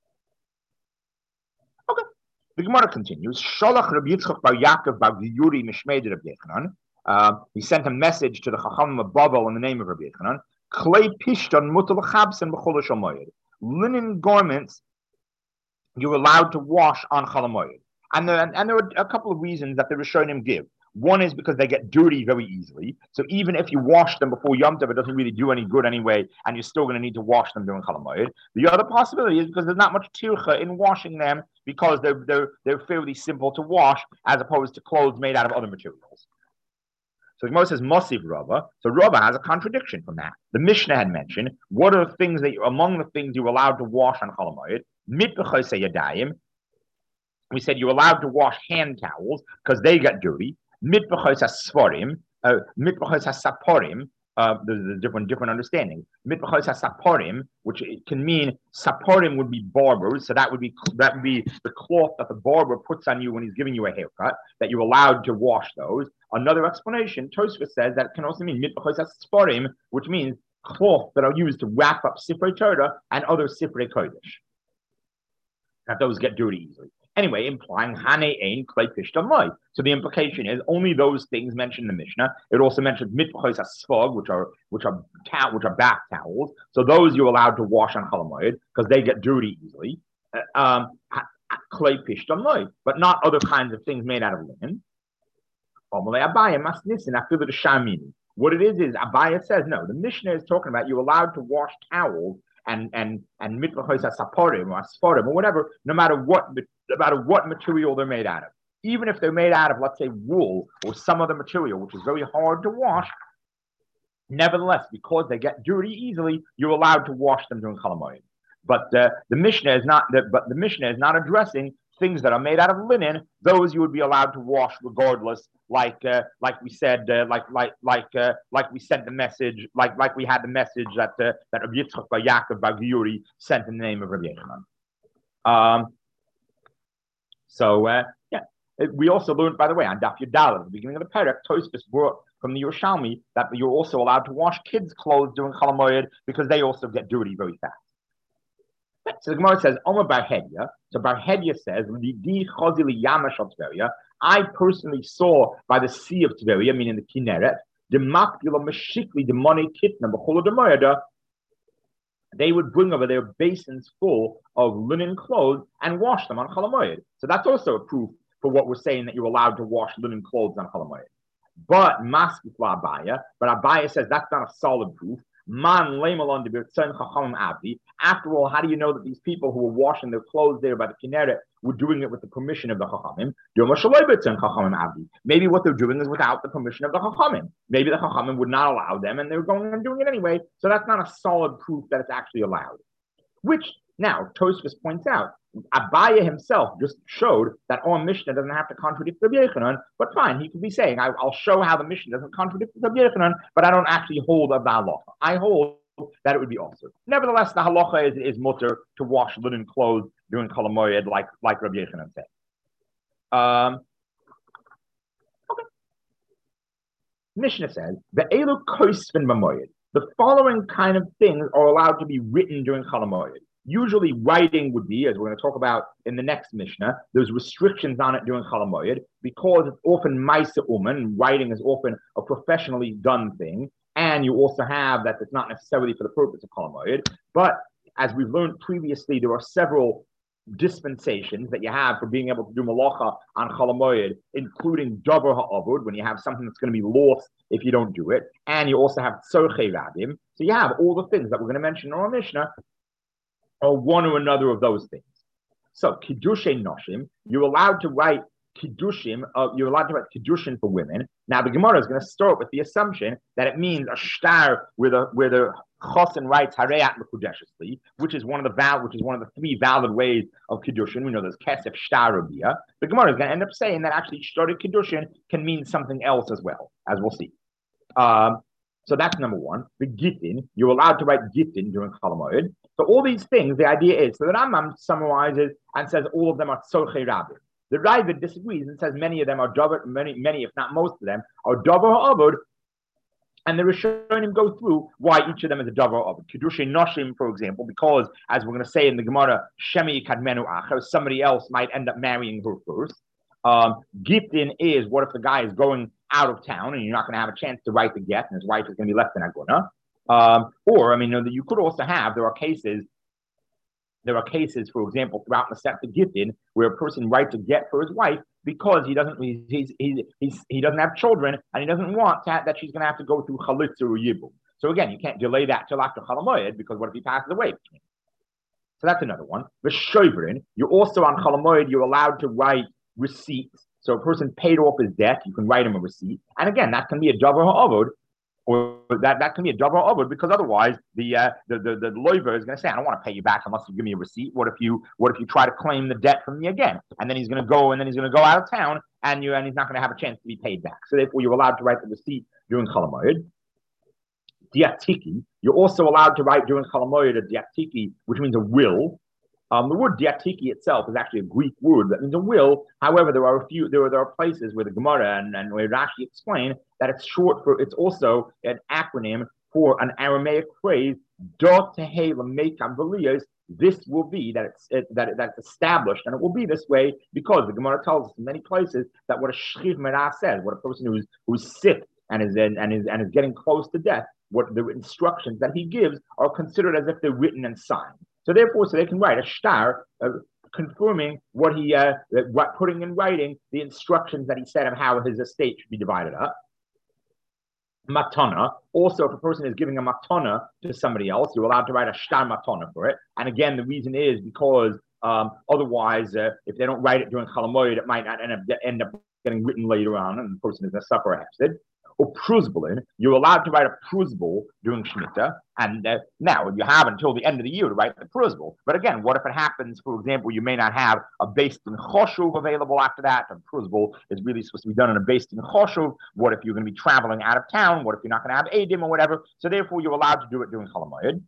Okay. The Gemara continues. Sholach Rabbi Yitzchak bar Yaakov bar Giyuri mishmei Rabbi Yechanan. He sent a message to the Chachamim of Bavel in the name of Rabbi Yechanan. Klei pishton mutal chabsen b'chol Hamoed. Linen garments you're allowed to wash on Chol Hamoed. And there are a couple of reasons that the Rishonim give. One is because they get dirty very easily. So even if you wash them before Yom Tov, it doesn't really do any good anyway, and you're still going to need to wash them during Chol Hamoed. The other possibility is because there's not much tircha in washing them because they're fairly simple to wash as opposed to clothes made out of other materials. So the Gemara says Mosiv Rava. So Rava has a contradiction from that. The Mishnah had mentioned what are the things among the things you're allowed to wash on Chol Hamoed. Mitbechosei Yadayim. We said you're allowed to wash hand towels because they get dirty. Mitbechos hasfarim, mitbechos hasaporim. There's different understandings. Mitbechos hasaporim, which can mean saporim would be barbers, so that would be the cloth that the barber puts on you when he's giving you a haircut. That you're allowed to wash those. Another explanation, Tosfos says that it can also mean mitbechos hasfarim, which means cloth that are used to wrap up Sifrei Torah and other Sifrei Kodesh. That those get dirty easily. Anyway, implying Hane Ein Klei Pishton Loi. So the implication is only those things mentioned in the Mishnah. It also mentions Mitbechos HaSfog, which are bath towels. So those you're allowed to wash on Chol Hamoed because they get dirty easily. Klei Pishton Loi, but not other kinds of things made out of linen. What it is Abaya says no. The Mishnah is talking about you're allowed to wash towels and mitbechos hasaporim or asforim or whatever, no matter what material they're made out of. Even if they're made out of, let's say, wool or some other material, which is very hard to wash, nevertheless, because they get dirty easily, you're allowed to wash them during Chol Hamoed. But the Mishnah is not addressing things that are made out of linen. Those you would be allowed to wash regardless. Like we said the message, like we had the message that Rabbi Yitzchak bar Yaakov bar Giyuri sent in the name of Rabbi Yechanan. We also learned, by the way, on Daf Yudalad at the beginning of the Perek, Tosfos brought from the Yerushalmi that you're also allowed to wash kids' clothes during Chol Hamoed because they also get dirty very fast. So the Gemara says, Omer Bar Hedya. So Bar Hedya says, I personally saw by the sea of Tveria, meaning the Kinneret, the makpila mashikli, the money kitna, b'chol demoyada. They would bring over their basins full of linen clothes and wash them on Chol Hamoed. So that's also a proof for what we're saying that you're allowed to wash linen clothes on Chol Hamoed. But Maskifla Abaya, but Abaya says that's not a solid proof. Man leimalon de birtzen chachamim abdi. After all, how do you know that these people who were washing their clothes there by the Kinneret were doing it with the permission of the chachamim? Maybe what they're doing is without the permission of the chachamim. Maybe the chachamim would not allow them, and they're going and doing it anyway. So that's not a solid proof that it's actually allowed. Which now Tosfos points out, Abaya himself just showed that our Mishnah doesn't have to contradict Rabbi Yechanan, but fine, he could be saying, I'll show how the Mishnah doesn't contradict Rabbi Yechanan, but I don't actually hold of the halacha. I hold that it would be also. Nevertheless, the halacha is mutter to wash linen clothes during Chol Hamoed, like Rabbi Yochanan said. Okay. Mishnah says the elu koisvin b'moed. The following kind of things are allowed to be written during Chol Hamoed. Usually, writing would be, as we're going to talk about in the next Mishnah, there's restrictions on it during Chol Hamoed because it's often Maisa Uman. Writing is often a professionally done thing, and you also have that it's not necessarily for the purpose of Chol Hamoed. But as we've learned previously, there are several dispensations that you have for being able to do malacha on Chol Hamoed, including davar ha'avud, when you have something that's going to be lost if you don't do it, and you also have tzorchei rabim. So you have all the things that we're going to mention in our Mishnah, or one or another of those things. So kiddushin noshim, you're allowed to write kiddushim. You're allowed to write kiddushin for women. Now the Gemara is going to start with the assumption that it means a shtar where the chosin writes hareyat mekudeshesli, which is one of the three valid ways of kiddushin. We know there's kesef, shtar, rabia. The Gemara is going to end up saying that actually shtarted kiddushin can mean something else as well, as we'll see. So that's number one. The gittin, you're allowed to write gittin during Chol Hamoed. So all these things, the idea is, so the Rambam summarizes and says all of them are tzorchei rabim. The Ravid disagrees and says many of them are davar, many if not most of them are davar ha'avud, and the Rishonim go through why each of them is a davar ha'avud. Kiddushin noshim, for example, because as we're going to say in the Gemara, shemi kadmenu acher, somebody else might end up marrying her first. Gittin is what if the guy is going out of town and you're not going to have a chance to write the get and his wife is going to be left in Aguna. You could also have, there are cases, for example, throughout Masechta Gittin, where a person writes a get for his wife because he doesn't have children and he doesn't want that she's going to have to go through chalitza or yibum. So again, you can't delay that till after Chol Hamoed because what if he passes away? So that's another one. The shoverin, you're also on Chol Hamoed, you're allowed to write receipts. So a person paid off his debt, you can write him a receipt. And again, that can be a davar ha'avud, or that can be a davar ha'avud, because otherwise the loiver is going to say, I don't want to pay you back unless you give me a receipt. What if you try to claim the debt from me again? And then he's going to go out of town and he's not going to have a chance to be paid back. So therefore you're allowed to write the receipt during Chol Hamoed. Diatiki, you're also allowed to write during Chol Hamoed a diatiki, which means a will. The word diatiki itself is actually a Greek word that means a will. However, there are places where the Gemara and where Rashi explain that it's also an acronym for an Aramaic phrase, do tehei l'meikam v'liyos. This will be that's established, and it will be this way because the Gemara tells us in many places that what a shchiv merah says, what a person who's sick and is getting close to death, what the instructions that he gives are considered as if they're written and signed. So therefore, they can write a shtar confirming putting in writing the instructions that he said of how his estate should be divided up. Matana. Also, if a person is giving a matana to somebody else, you're allowed to write a shtar matana for it. And again, the reason is because otherwise, if they don't write it during Chol Hamoed, it might not end up getting written later on, and the person is going to suffer a hefsid. Or pruzbulin, you're allowed to write a pruzbul during Shemitah, and now you have until the end of the year to write the pruzbul. But again, what if it happens, for example, you may not have a based in choshuv available after that, and pruzbul is really supposed to be done in a based in choshuv. What if you're going to be traveling out of town? What if you're not going to have edim or whatever? So therefore, you're allowed to do it during Chol Hamoed.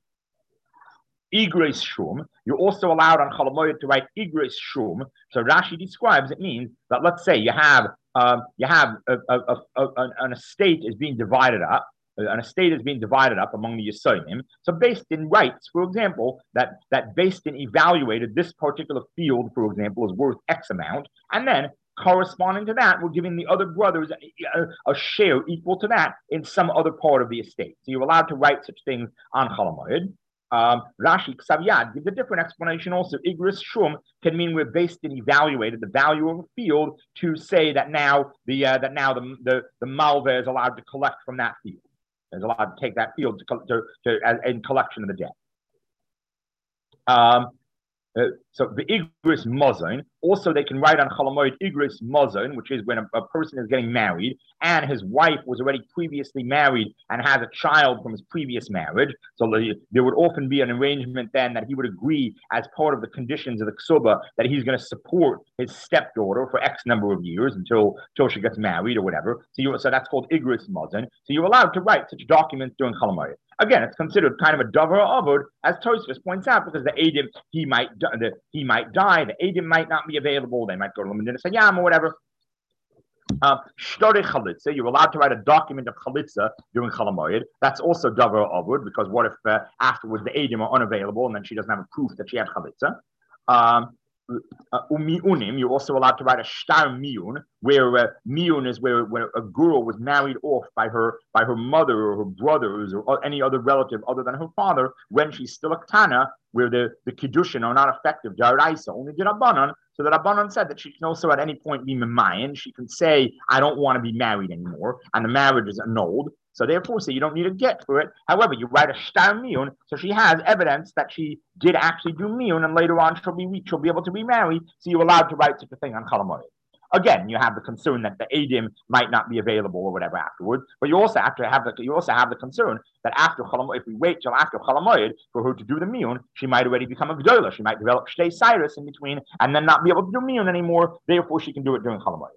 Igres shum, you're also allowed on Chol Hamoed to write igres shum. So Rashi describes it means that let's say you have an estate is being divided up. An estate is being divided up among the Yisayim. So Beis Din writes, for example, that Beis Din evaluated this particular field, for example, is worth X amount, and then corresponding to that, we're giving the other brothers a share equal to that in some other part of the estate. So you're allowed to write such things on Chol Hamoed. Rashi Ksaviyad gives a different explanation also. Igris Shum can mean we're based and evaluated the value of a field to say that now the malva is allowed to collect from that field. Is allowed to take that field in collection of the debt. So the Igris Mozon, Also, they can write on Chalamoid Igris Mazon, which is when a person is getting married and his wife was already previously married and has a child from his previous marriage. So there would often be an arrangement then that he would agree as part of the conditions of the ksuba that he's going to support his stepdaughter for X number of years until she gets married or whatever. So that's called Igris Mazon. So you're allowed to write such documents during Chalamoid. Again, it's considered kind of a davar avod, as Tosfos points out, because the Adim, he might die, the Adim might not be available, they might go to Lamedina Sayyam or whatever. Shtore Chalitza, you're allowed to write a document of Chalitza during Chalamoid. That's also davar avod, because what if afterwards the Adim are unavailable and then she doesn't have a proof that she had Chalitza? Umiunim, you're also allowed to write a shtar miun, where miun is where a girl was married off by her mother or her brothers or any other relative other than her father when she's still a ktana, where the kiddushin are not effective. Daraisa, only the Rabbanan. So the Rabbanan said that she can also at any point be memayan. She can say, I don't want to be married anymore, and the marriage is annulled. So therefore, you don't need to get for it. However, you write a shtar miyun, so she has evidence that she did actually do miyun, and later on she'll be able to remarry. So you're allowed to write such a thing on Chalamoid. Again, you have the concern that the Adim might not be available or whatever afterwards, but you also have the concern that after Chalamoid, if we wait till after Chalamoid for her to do the miyun, she might already become a gdola. She might develop shtei cyrus in between and then not be able to do miyun anymore. Therefore, she can do it during Chalamoid.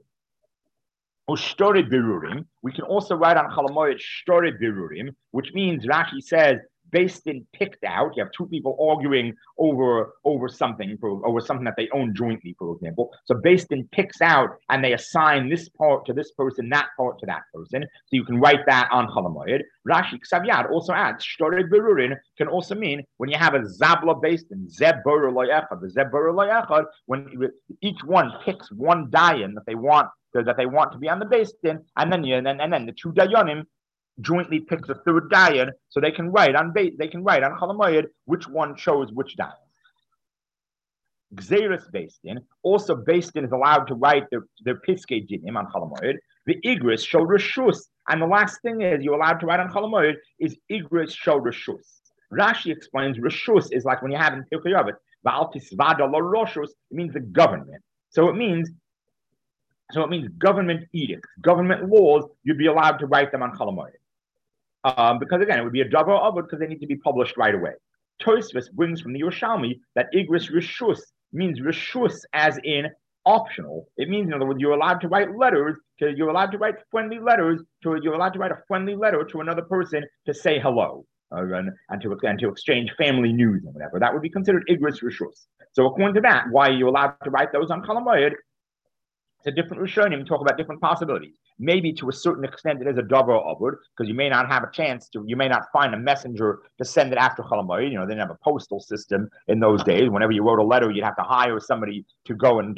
Ushtore birurim. We can also write on Chalamoid shtore birurim, which means Rashi says Beis Din picked out. You have two people arguing over something that they own jointly, for example. So Beis Din picks out and they assign this part to this person, that part to that person. So you can write that on Chalamoid. Rashi Ksav Yad also adds shtore birurim can also mean when you have a zabla Beis Din, zeb borer lo echad, the zeb borer lo echad, when each one picks one dayan that they want to be on the Beis Din, and then the two dayanim jointly pick the third dayan, so they can write on Chalamoid which one chose which dayan. Gzeres Beis Din, also Beis Din is allowed to write their piskei dinim on Chalamoid. The Igris showed reshus, and the last thing is you're allowed to write on Chalamoid is Igris showed reshus. Rashi explains reshus is like when you have in Pirkei Avos, va'al tisvada lo roshus, it means the government. So it means government edicts, government laws, you'd be allowed to write them on Chalamoid. Because again, it would be a davar avod because they need to be published right away. Tosfos brings from the Yerushalmi that Igris Rishus means Rishus as in optional. It means, in other words, you're allowed to write a friendly letter to another person to say hello. And to exchange family news and whatever. That would be considered Igris Rishus. So according to that, why are you allowed to write those on Chalamoid? It's a different Rishonim talk about different possibilities. Maybe to a certain extent it is a davar avod because you may not have a chance to, you may not find a messenger to send it after Chalamoid. They didn't have a postal system in those days. Whenever you wrote a letter, you'd have to hire somebody to go and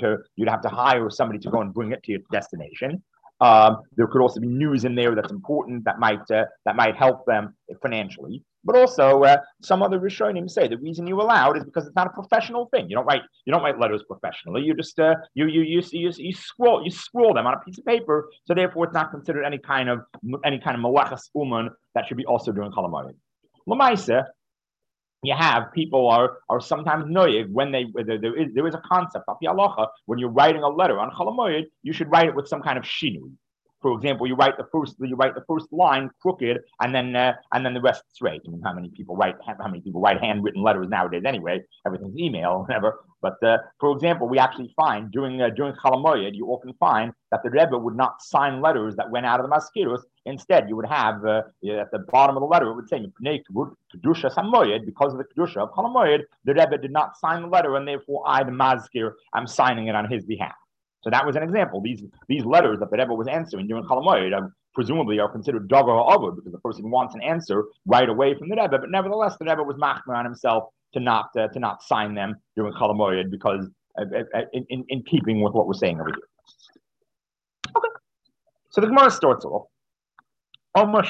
bring it to your destination. There could also be news in there that's important that might help them financially. But also, some other Rishonim say the reason you allowed is because it's not a professional thing. You don't write letters professionally. You just you scroll them on a piece of paper. So therefore, it's not considered any kind of malachas uman that should be also doing Chalamoid. L'maisa, you have people are sometimes noyeg when there is a concept of halacha when you're writing a letter on Chalamoid, you should write it with some kind of shinui. For example, you write the first line crooked, and then the rest straight. I mean, how many people write handwritten letters nowadays? Anyway, everything's email, whatever. But for example, we actually find during Chalamoid, you often find that the Rebbe would not sign letters that went out of the maskiros. Instead, you would have at the bottom of the letter it would say kedusha samoyed, because of the kedusha of Chalamoid. The Rebbe did not sign the letter, and therefore I, the maskir, am signing it on his behalf. So that was an example. These letters that the Rebbe was answering during Chalamoid presumably are considered davar avod because the person wants an answer right away from the Rebbe. But nevertheless, the Rebbe was machmer on himself to not sign them during Chalamoid because in keeping with what we're saying over here. Okay. So the Gemara starts off. You're allowed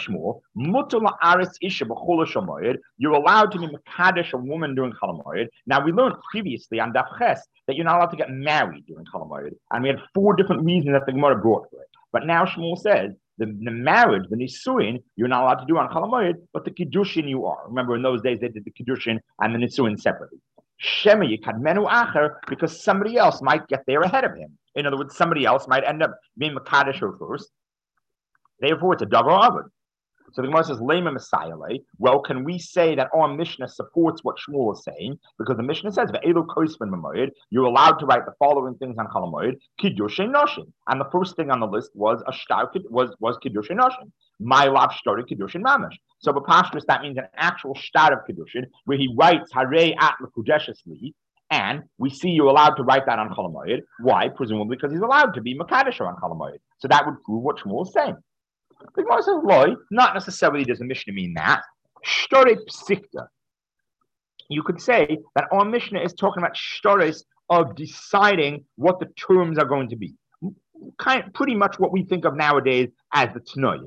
to be Mekadesh a woman during Chalamoid. Now, we learned previously on Daf Ches that you're not allowed to get married during Chalamoid. And we had 4 different reasons that the Gemara brought for it. But now Shmuel says the marriage, the Nisuin, you're not allowed to do on Chalamoid, but the Kiddushin you are. Remember, in those days, they did the Kiddushin and the Nisuin separately. Shema yikadmenu acher, because somebody else might get there ahead of him. In other words, somebody else might end up being Makadosh first. Therefore, it's a davar avod. So the Gemara says, Lema Messiah. Well, can we say that our Mishnah supports what Shmuel is saying? Because the Mishnah says, you're allowed to write the following things on Chol Hamoed, Kiddushin Noshin. And the first thing on the list was Kiddushin Noshin. My love story, Kiddushin Mamash. So B'Pashtus, that means an actual shtar of Kiddushin, where he writes Harei at L'Kudeshes Li, and we see you're allowed to write that on Chol Hamoed. Why? Presumably because he's allowed to be Makadosh on Chol Hamoed. So that would prove what Shmuel is saying. The Gemara says, "Loy, not necessarily does the Mishnah mean that. Shtore psikta. You could say that our Mishnah is talking about shtores of deciding what the terms are going to be. Pretty much what we think of nowadays as the Tnoim.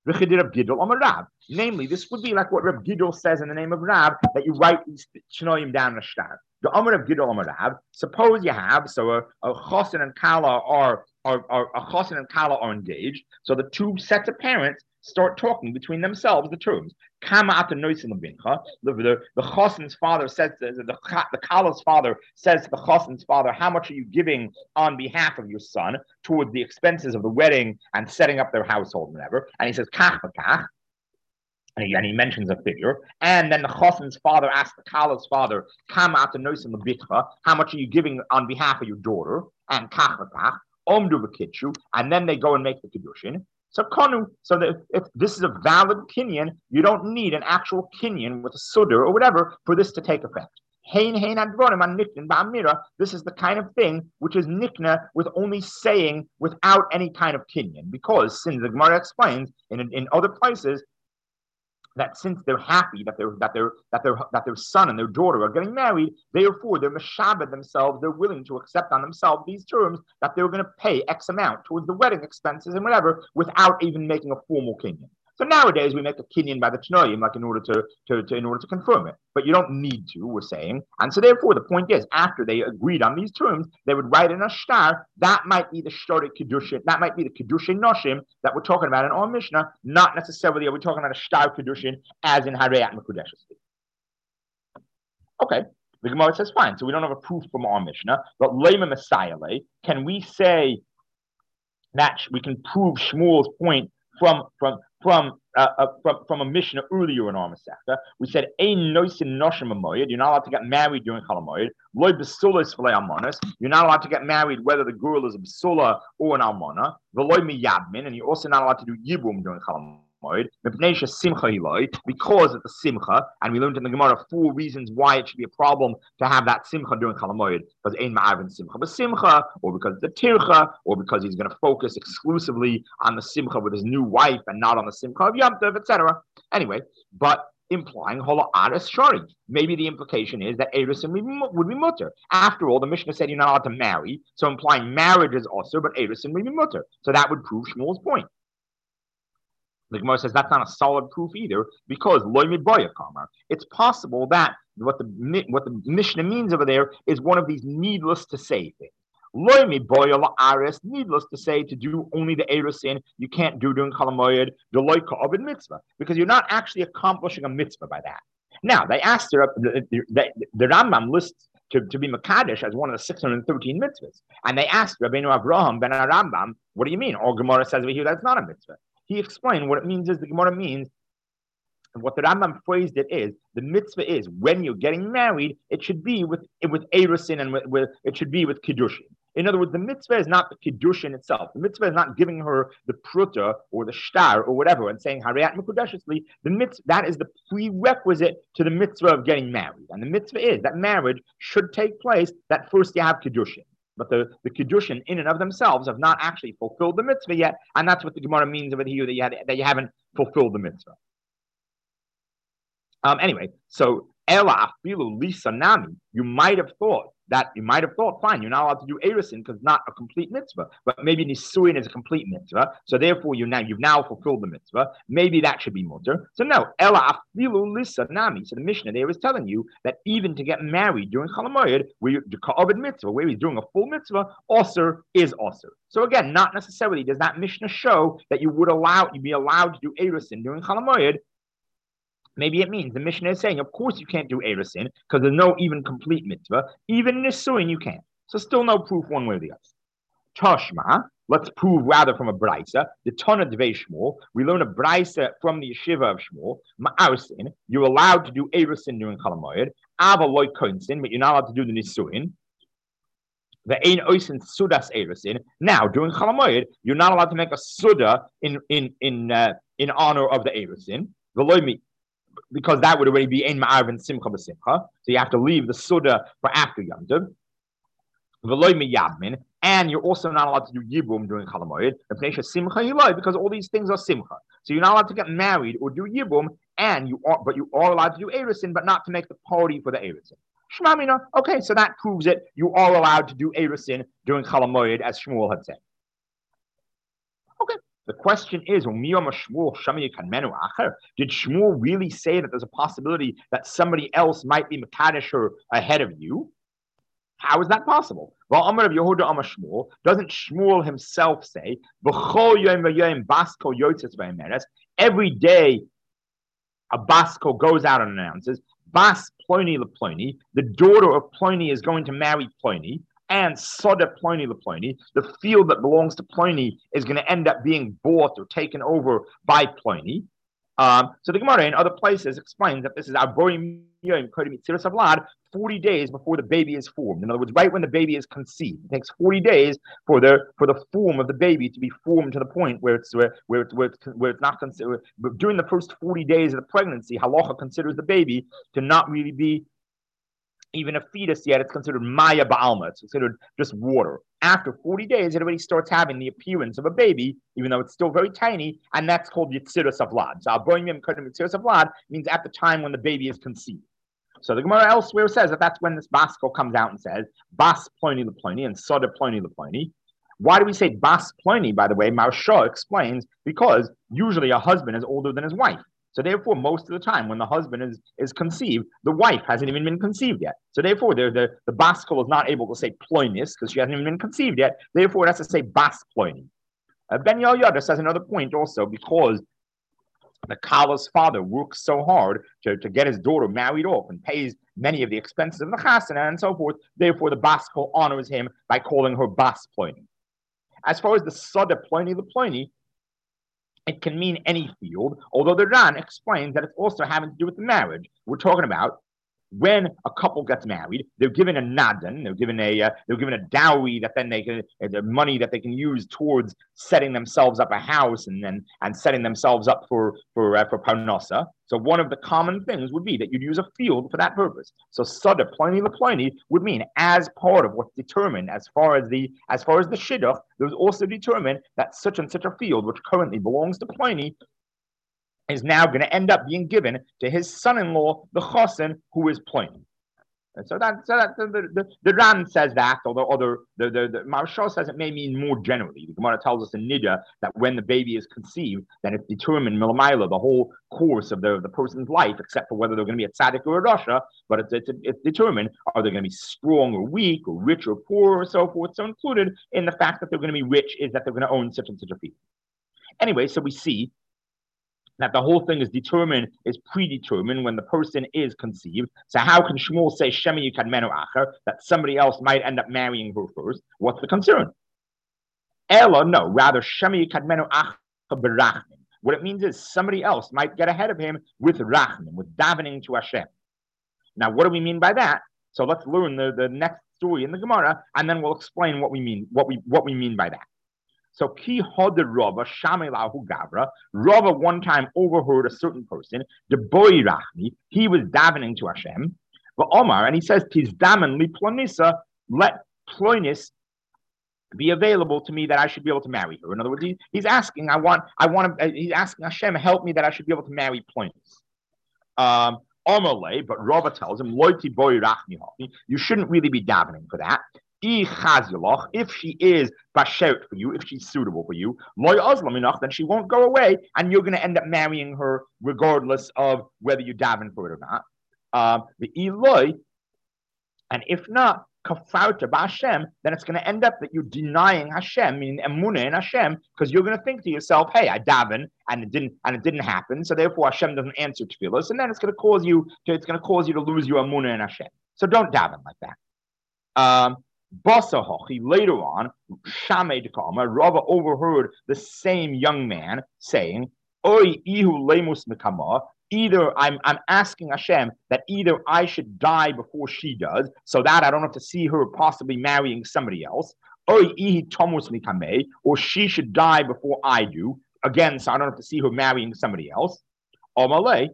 Namely, this would be like what Reb Gidol says in the name of Rab, that you write these Tnoim down in a shtar. The Amar of Gidol Amar Rab, suppose you have, so a Chosin and Kala are engaged, so the two sets of parents start talking between themselves the terms. Kama ata noisin lebincha. The Chosin's father says the Kala's father says to the Chosin's father, how much are you giving on behalf of your son towards the expenses of the wedding and setting up their household and whatever? And he says kach v'kach. And he mentions a figure. And then the Chosin's father asks the Kala's father, Kama ata noisin lebitcha, how much are you giving on behalf of your daughter? And kach v'kach. Omdu v'kitshu. And then they go and make the kiddushin. So konu, so that if this is a valid kinyan, you don't need an actual kinyan with a sudder or whatever for this to take effect. Hein advorim an niknin ba'amira. This is the kind of thing which is nikna with only saying without any kind of kinyan, because since the Gemara explains in other places that since they're happy that their son and their daughter are getting married, therefore they're meshabed themselves, they're willing to accept on themselves these terms that they're going to pay X amount towards the wedding expenses and whatever without even making a formal kinyan. So nowadays we make a kinyan by the Tnoim, like in order to confirm it, but you don't need to. We're saying, and so therefore the point is, after they agreed on these terms, they would write in a shtar. That might be the shtar kiddushin. That might be the kiddushin noshim that we're talking about in our Mishnah. Not necessarily are we talking about a shtar kiddushin as in Harei at Mekudeshes. Okay, the Gemara says fine. So we don't have a proof from our Mishnah, but Lema Messiah, can we say that we can prove Shmuel's point from a Mishnah earlier in our Masechta? We said, you're not allowed to get married during Chol Hamoed. You're not allowed to get married whether the girl is a Basula or an Almana. And you're also not allowed to do Yibum during Chol Hamoed. Because of the Simcha, and we learned in the Gemara 4 reasons why it should be a problem to have that Simcha during Chol Hamoed, because Ein Ma'avin Simcha b'Simcha, or because it's a Tircha, or because he's going to focus exclusively on the Simcha with his new wife and not on the Simcha of Yom Tov, etc. Anyway, but implying Hola Aris Shari. Maybe the implication is that Erisin would be mutter. After all, the Mishnah said you're not allowed to marry, so implying marriage is also, but Erisin would be mutter. So that would prove Shmuel's point. The Gemara says that's not a solid proof either, because loy midboya kamar. It's possible that what the Mishnah means over there is one of these needless to say things. Loy midboya la'aris, needless to say, to do only the erusin, you can't do during Chol Hamoed, the loy ka'abed mitzvah, because you're not actually accomplishing a mitzvah by that. Now they asked her, the Rambam lists to be Makadosh as one of the 613 mitzvahs, and they asked Rabbeinu Avraham ben Rambam, what do you mean? Or Gemara says over here that's not a mitzvah. He explained what it means is the Gemara means, and what the Rambam phrased it is, the mitzvah is when you're getting married, it should be with erusin and with it should be with kiddushin. In other words, the mitzvah is not the kiddushin itself. The mitzvah is not giving her the pruta or the shtar or whatever and saying harayat mekudeshesli. The mitzvah, that is the prerequisite to the mitzvah of getting married. And the mitzvah is that marriage should take place, that first you have kiddushin. But the kiddushin in and of themselves have not actually fulfilled the mitzvah yet, and that's what the Gemara means over here, that you haven't fulfilled the mitzvah. Anyway, so Ela afilu lisa nami, you might have thought, fine, you're not allowed to do erusin because it's not a complete mitzvah, but maybe nisuin is a complete mitzvah, so therefore you've now fulfilled the mitzvah. Maybe that should be mutter. So no, ela afilu lisa nami. So the Mishnah there is telling you that even to get married during Chol Hamoed, where the ka'abed mitzvah, where he's doing a full mitzvah, osir is osir. So again, not necessarily does that Mishnah show that you'd be allowed to do erusin during Chol Hamoed Maybe it means the Mishnah is saying, of course you can't do Erusin because there's no even complete mitzvah. Even Nisuin you can't. So still no proof one way or the other. Toshma, let's prove rather from a brisa. The Tana Dvei Shmuel, we learn a brisa from the yeshiva of Shmuel. Ma'arsin, you're allowed to do Erusin during Chol Hamoed. Ava loy koinsin, but you're not allowed to do the Nisuin. The ein oisin sudas Erusin. Now during Chol Hamoed, you're not allowed to make a suda in honor of the Erusin. Because that would already be ein ma'arvin simcha b'simcha. So you have to leave the suda for after Yom Tov. And you're also not allowed to do yibum during Chol Hamoed because all these things are simcha. So you're not allowed to get married or do yibum, but you are allowed to do erusin, but not to make the party for the erusin. Shmamina, okay, so that proves it. You are allowed to do erusin during Chol Hamoed, as Shmuel had said. Okay. The question is, did Shmuel really say that there's a possibility that somebody else might be Mekadesh her ahead of you? How is that possible? Well, Amar of Yehuda Amar Shmuel, doesn't Shmuel himself say, every day a Basko goes out and announces, Bas Ploni LePloni, the daughter of Ploni is going to marry Ploni, and Soda Ploni LePloni, the field that belongs to Ploni is going to end up being bought or taken over by Ploni. So the Gemara in other places explains that this is Arboim Yom Kodim Yitziras Avlad, 40 days before the baby is formed. In other words, right when the baby is conceived. It takes 40 days for the form of the baby to be formed to the point where it's not considered. But during the first 40 days of the pregnancy, Halacha considers the baby to not really be even a fetus yet. It's considered Maya Ba'alma. It's considered just water. After 40 days, it already starts having the appearance of a baby, even though it's still very tiny, and that's called Yitziras Avlad. So Arboim Yom Kodim Yitziras Avlad means at the time when the baby is conceived. So the Gemara elsewhere says that that's when this Basko comes out and says, Bas Ploni LePloni and Soda Ploni LePloni. Why do we say Bas Ploni, by the way? Marsha explains, because usually a husband is older than his wife. So therefore, most of the time when the husband is conceived, the wife hasn't even been conceived yet. So therefore, the Baskol is not able to say Ploinis because she hasn't even been conceived yet. Therefore, it has to say Bas Ploni. Ben Yoyada says another point also, because the Kala's father works so hard to get his daughter married off and pays many of the expenses of the chasana and so forth. Therefore, the Baskol honors him by calling her Bas Ploni. As far as the Soda Ploni LePloni, it can mean any field, although the Ran explains that it's also having to do with the marriage. We're talking about when a couple gets married, they're given a nadan, they're given a dowry that then they can, the money that they can use towards setting themselves up a house and setting themselves up for parnasa. So one of the common things would be that you'd use a field for that purpose. So Sada Ploni LePloni would mean as part of what's determined as far as the shidduch, there's also determined that such and such a field, which currently belongs to Ploni, is now going to end up being given to his son-in-law, the Chosin, who is Ploni. And so the Ran says that, although the Maharshal says it may mean more generally. The Gemara tells us in Nida that when the baby is conceived, then it's determined Milamayla, the whole course of the person's life, except for whether they're going to be a tzaddik or a rasha, but it's determined, are they going to be strong or weak or rich or poor or so forth. So included in the fact that they're going to be rich is that they're going to own such and such a field. Anyway, so we see that the whole thing is predetermined when the person is conceived. So how can Shmuel say Shemi Yikadmenu Acher, that somebody else might end up marrying her first? What's the concern? Ella, no, rather Shemi Yikadmenu Acher berachmin. What it means is somebody else might get ahead of him with rachmin, with davening to Hashem. Now, what do we mean by that? So let's learn the next story in the Gemara, and then we'll explain what we mean by that. So Ki Hoder Rava Shamelahu Gavra. Rava one time overheard a certain person, the boy Rachmi, he was davening to Hashem. But Omar, and he says, Tizdaman li Plonisa, let Plonis be available to me that I should be able to marry her. In other words, he's asking, he's asking Hashem, help me that I should be able to marry Plonis. Omerle, but Rava tells him, Loiti boy Rachmi, you shouldn't really be davening for that. If she is bashert for you, if she's suitable for you, then she won't go away, and you're going to end up marrying her regardless of whether you daven for it or not. The Eloi, and if not, kafarta b'Hashem, then it's going to end up that you're denying Hashem, meaning emunah in Hashem, because you're going to think to yourself, "Hey, I daven and it didn't happen, so therefore Hashem doesn't answer tefillos, and then it's going to cause you to lose your emunah in Hashem. So don't daven like that." Basahochi, later on, Shammai Dekama, Rava overheard the same young man saying, Oi ihu lemus mikama. Either I'm asking Hashem that either I should die before she does, so that I don't have to see her possibly marrying somebody else, Oi ihi tomus mikame, or she should die before I do, again, so I don't have to see her marrying somebody else. Omalei,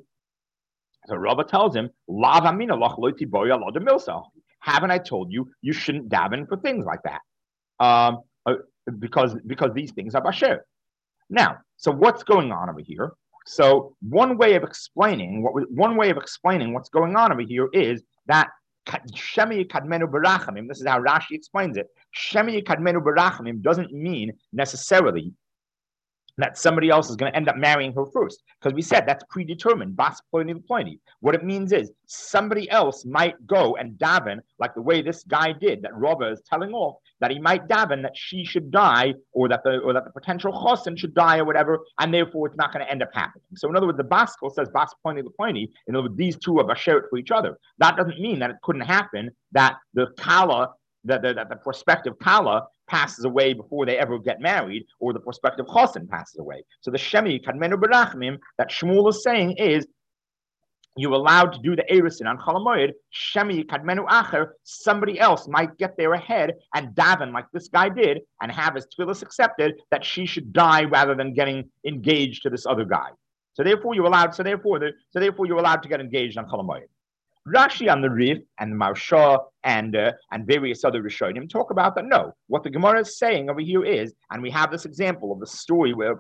so Rava tells him, Lav amina lach lo tiboya lo de milsa. Haven't I told you shouldn't daven for things like that? Because these things are basher. Now, so what's going on over here? So one way of explaining what's going on over here is that Shemi Kadmenu Barachamim, this is how Rashi explains it. Shemi Kadmenu Barachamim doesn't mean necessarily that somebody else is going to end up marrying her first, because we said that's predetermined. Bas Pliny the Pliny. What it means is somebody else might go and daven like the way this guy did, that Rava is telling off, that he might daven that she should die, or that the potential chosin should die, or whatever, and therefore it's not going to end up happening. So in other words, the Baskel says Bas Pliny the Pliny. In other words, these two are bashert for each other. That doesn't mean that it couldn't happen, that the Kala, the prospective Kala passes away before they ever get married, or the prospective chosin passes away. So the Shemi Kadmenu Barachmim that Shmuel is saying is, you're allowed to do the Erisin on Chol HaMoed, Shemi Kadmenu Acher, somebody else might get there ahead and daven like this guy did, and have his tefillas accepted, that she should die rather than getting engaged to this other guy. So therefore you're allowed to get engaged on Chol HaMoed. Rashi on the Rif and the Marsha and various other Rishonim talk about that. No, what the Gemara is saying over here is, and we have this example of the story with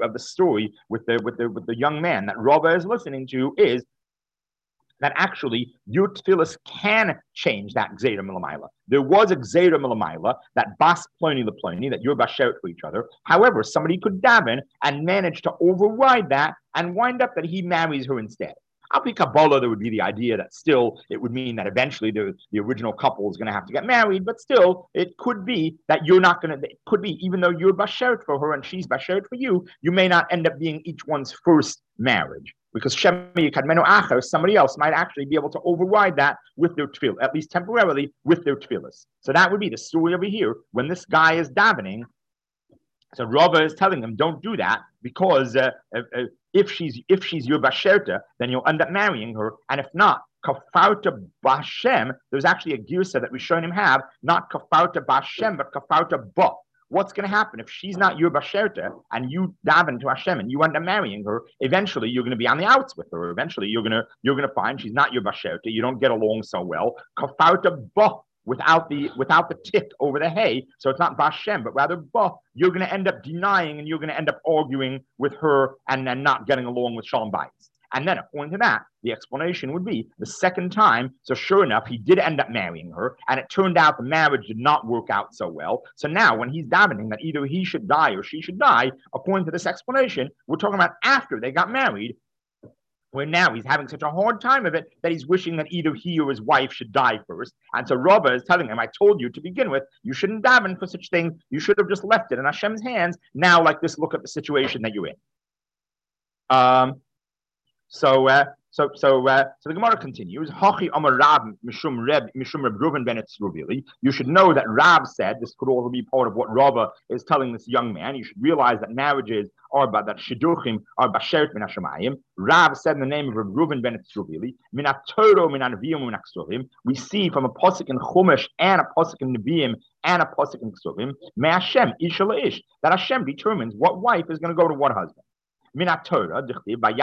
the young man that Rava is listening to, is that actually your tefillas can change that Gzeira Milamayla. There was a Gzeira Milamayla, that Bas Ploni the Ploni, that you're basher for each other. However, somebody could daven and manage to override that and wind up that he marries her instead. Alpi Kabbalah, there would be the idea that still it would mean that eventually the original couple is going to have to get married, but still it could be that you're not going to, it could be, even though you're bashert for her and she's bashert for you, you may not end up being each one's first marriage. Because Shemi Kadmenu Acher, somebody else might actually be able to override that with their tefillah, at least temporarily with their tefillahs. So that would be the story over here when this guy is davening. So Rava is telling him, don't do that, because if she's your basherta, then you'll end up marrying her, and if not, kafarta bashem. There's actually a girsa that Rishonim have, not kafarta bashem, but kafarta ba. What's going to happen if she's not your basherta and you daven to Hashem and you end up marrying her? Eventually, you're going to be on the outs with her. Eventually, you're going to find she's not your basherta. You don't get along so well. Kafarta ba. Without the tick over the hay, so it's not Bashem, but rather Bah, you're going to end up denying and you're going to end up arguing with her and then not getting along with Shalom Bayis. And then according to that, the explanation would be the second time, so sure enough, he did end up marrying her, and it turned out the marriage did not work out so well. So now when he's davening that either he should die or she should die, according to this explanation, we're talking about after they got married, where now he's having such a hard time of it that he's wishing that either he or his wife should die first. And so Rava is telling him, I told you to begin with, you shouldn't daven for such things. You should have just left it in Hashem's hands. Now, like this, look at the situation that you're in. So the Gemara continues. Hachi Amar Rab Mishum Reb Reuven ben Etzruvili. You should know that Rab said, this could also be part of what Rava is telling this young man. You should realize that marriages are that shidduchim are bashert min hashamayim. Rab said in the name of Reb Reuven ben Etzruvili, min atoro min anaviyim min aksuvim. We see from a pasuk in Chumash and a pasuk in Nevi'im and a pasuk in Ksuvim, me Hashem ish ish, that Hashem determines what wife is going to go to what husband. When Eliezer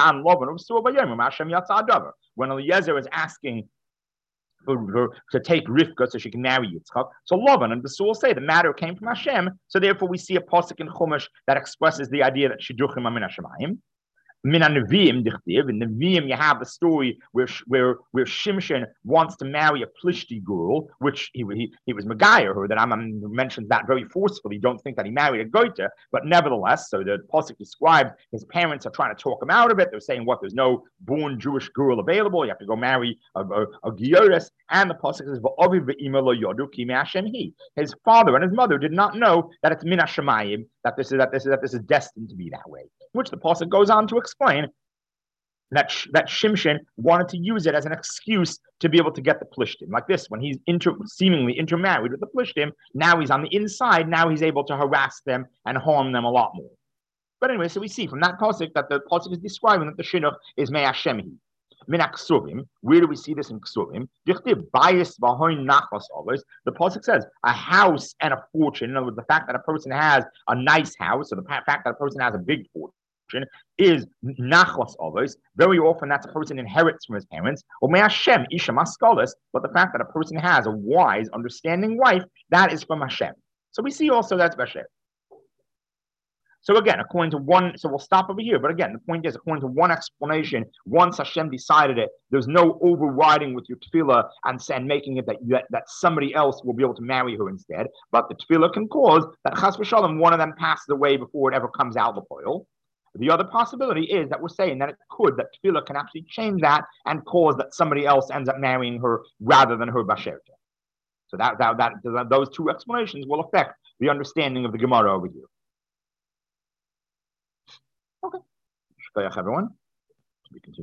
is asking to take Rivka so she can marry Yitzchak, so Lavan and Besul say the matter came from Hashem. So therefore, we see a pasuk in Chumash that expresses the idea that Shidduchim are min Hashemayim. Min Nevi'im dichtiv. In Nevi'im, you have the story where Shimshon wants to marry a Plishti girl, which he was Megayer her. That Rambam mentions that very forcefully. Don't think that he married a Goiter, but nevertheless, so the pasuk describes his parents are trying to talk him out of it. They're saying, "What? There's no born Jewish girl available. You have to go marry a Gioris." And the pasuk says, "V'aviv ve'ima lo yodu ki me'Hashem he." His father and his mother did not know that it's min Hashemayim, that this is destined to be that way. Which the pasuk goes on to explain that Shimshon wanted to use it as an excuse to be able to get the Plishtim. Like this, when he's seemingly intermarried with the Plishtim, now he's on the inside, now he's able to harass them and harm them a lot more. But anyway, so we see from that pasuk that the pasuk is describing that the Shinuch is Mei Hashem Hi. Min Ksuvim, where do we see this in Ksuvim? The pasuk says a house and a fortune. In other words, the fact that a person has a nice house, or the fact that a person has a big fortune, is nachos others. Very often that's a person inherits from his parents. Or may Hashem isha maskalis, but the fact that a person has a wise, understanding wife, that is from Hashem. So we see also that's Hashem. So again, according to one, so we'll stop over here. But again, the point is, according to one explanation, once Hashem decided it, there's no overriding with your tefillah and making it that somebody else will be able to marry her instead. But the tefillah can cause that chas v'shalom, one of them passes away before it ever comes out of the oil. The other possibility is that we're saying that that tefillah can actually change that and cause that somebody else ends up marrying her rather than her basherta. So those two explanations will affect the understanding of the Gemara over here. Okay. Everyone.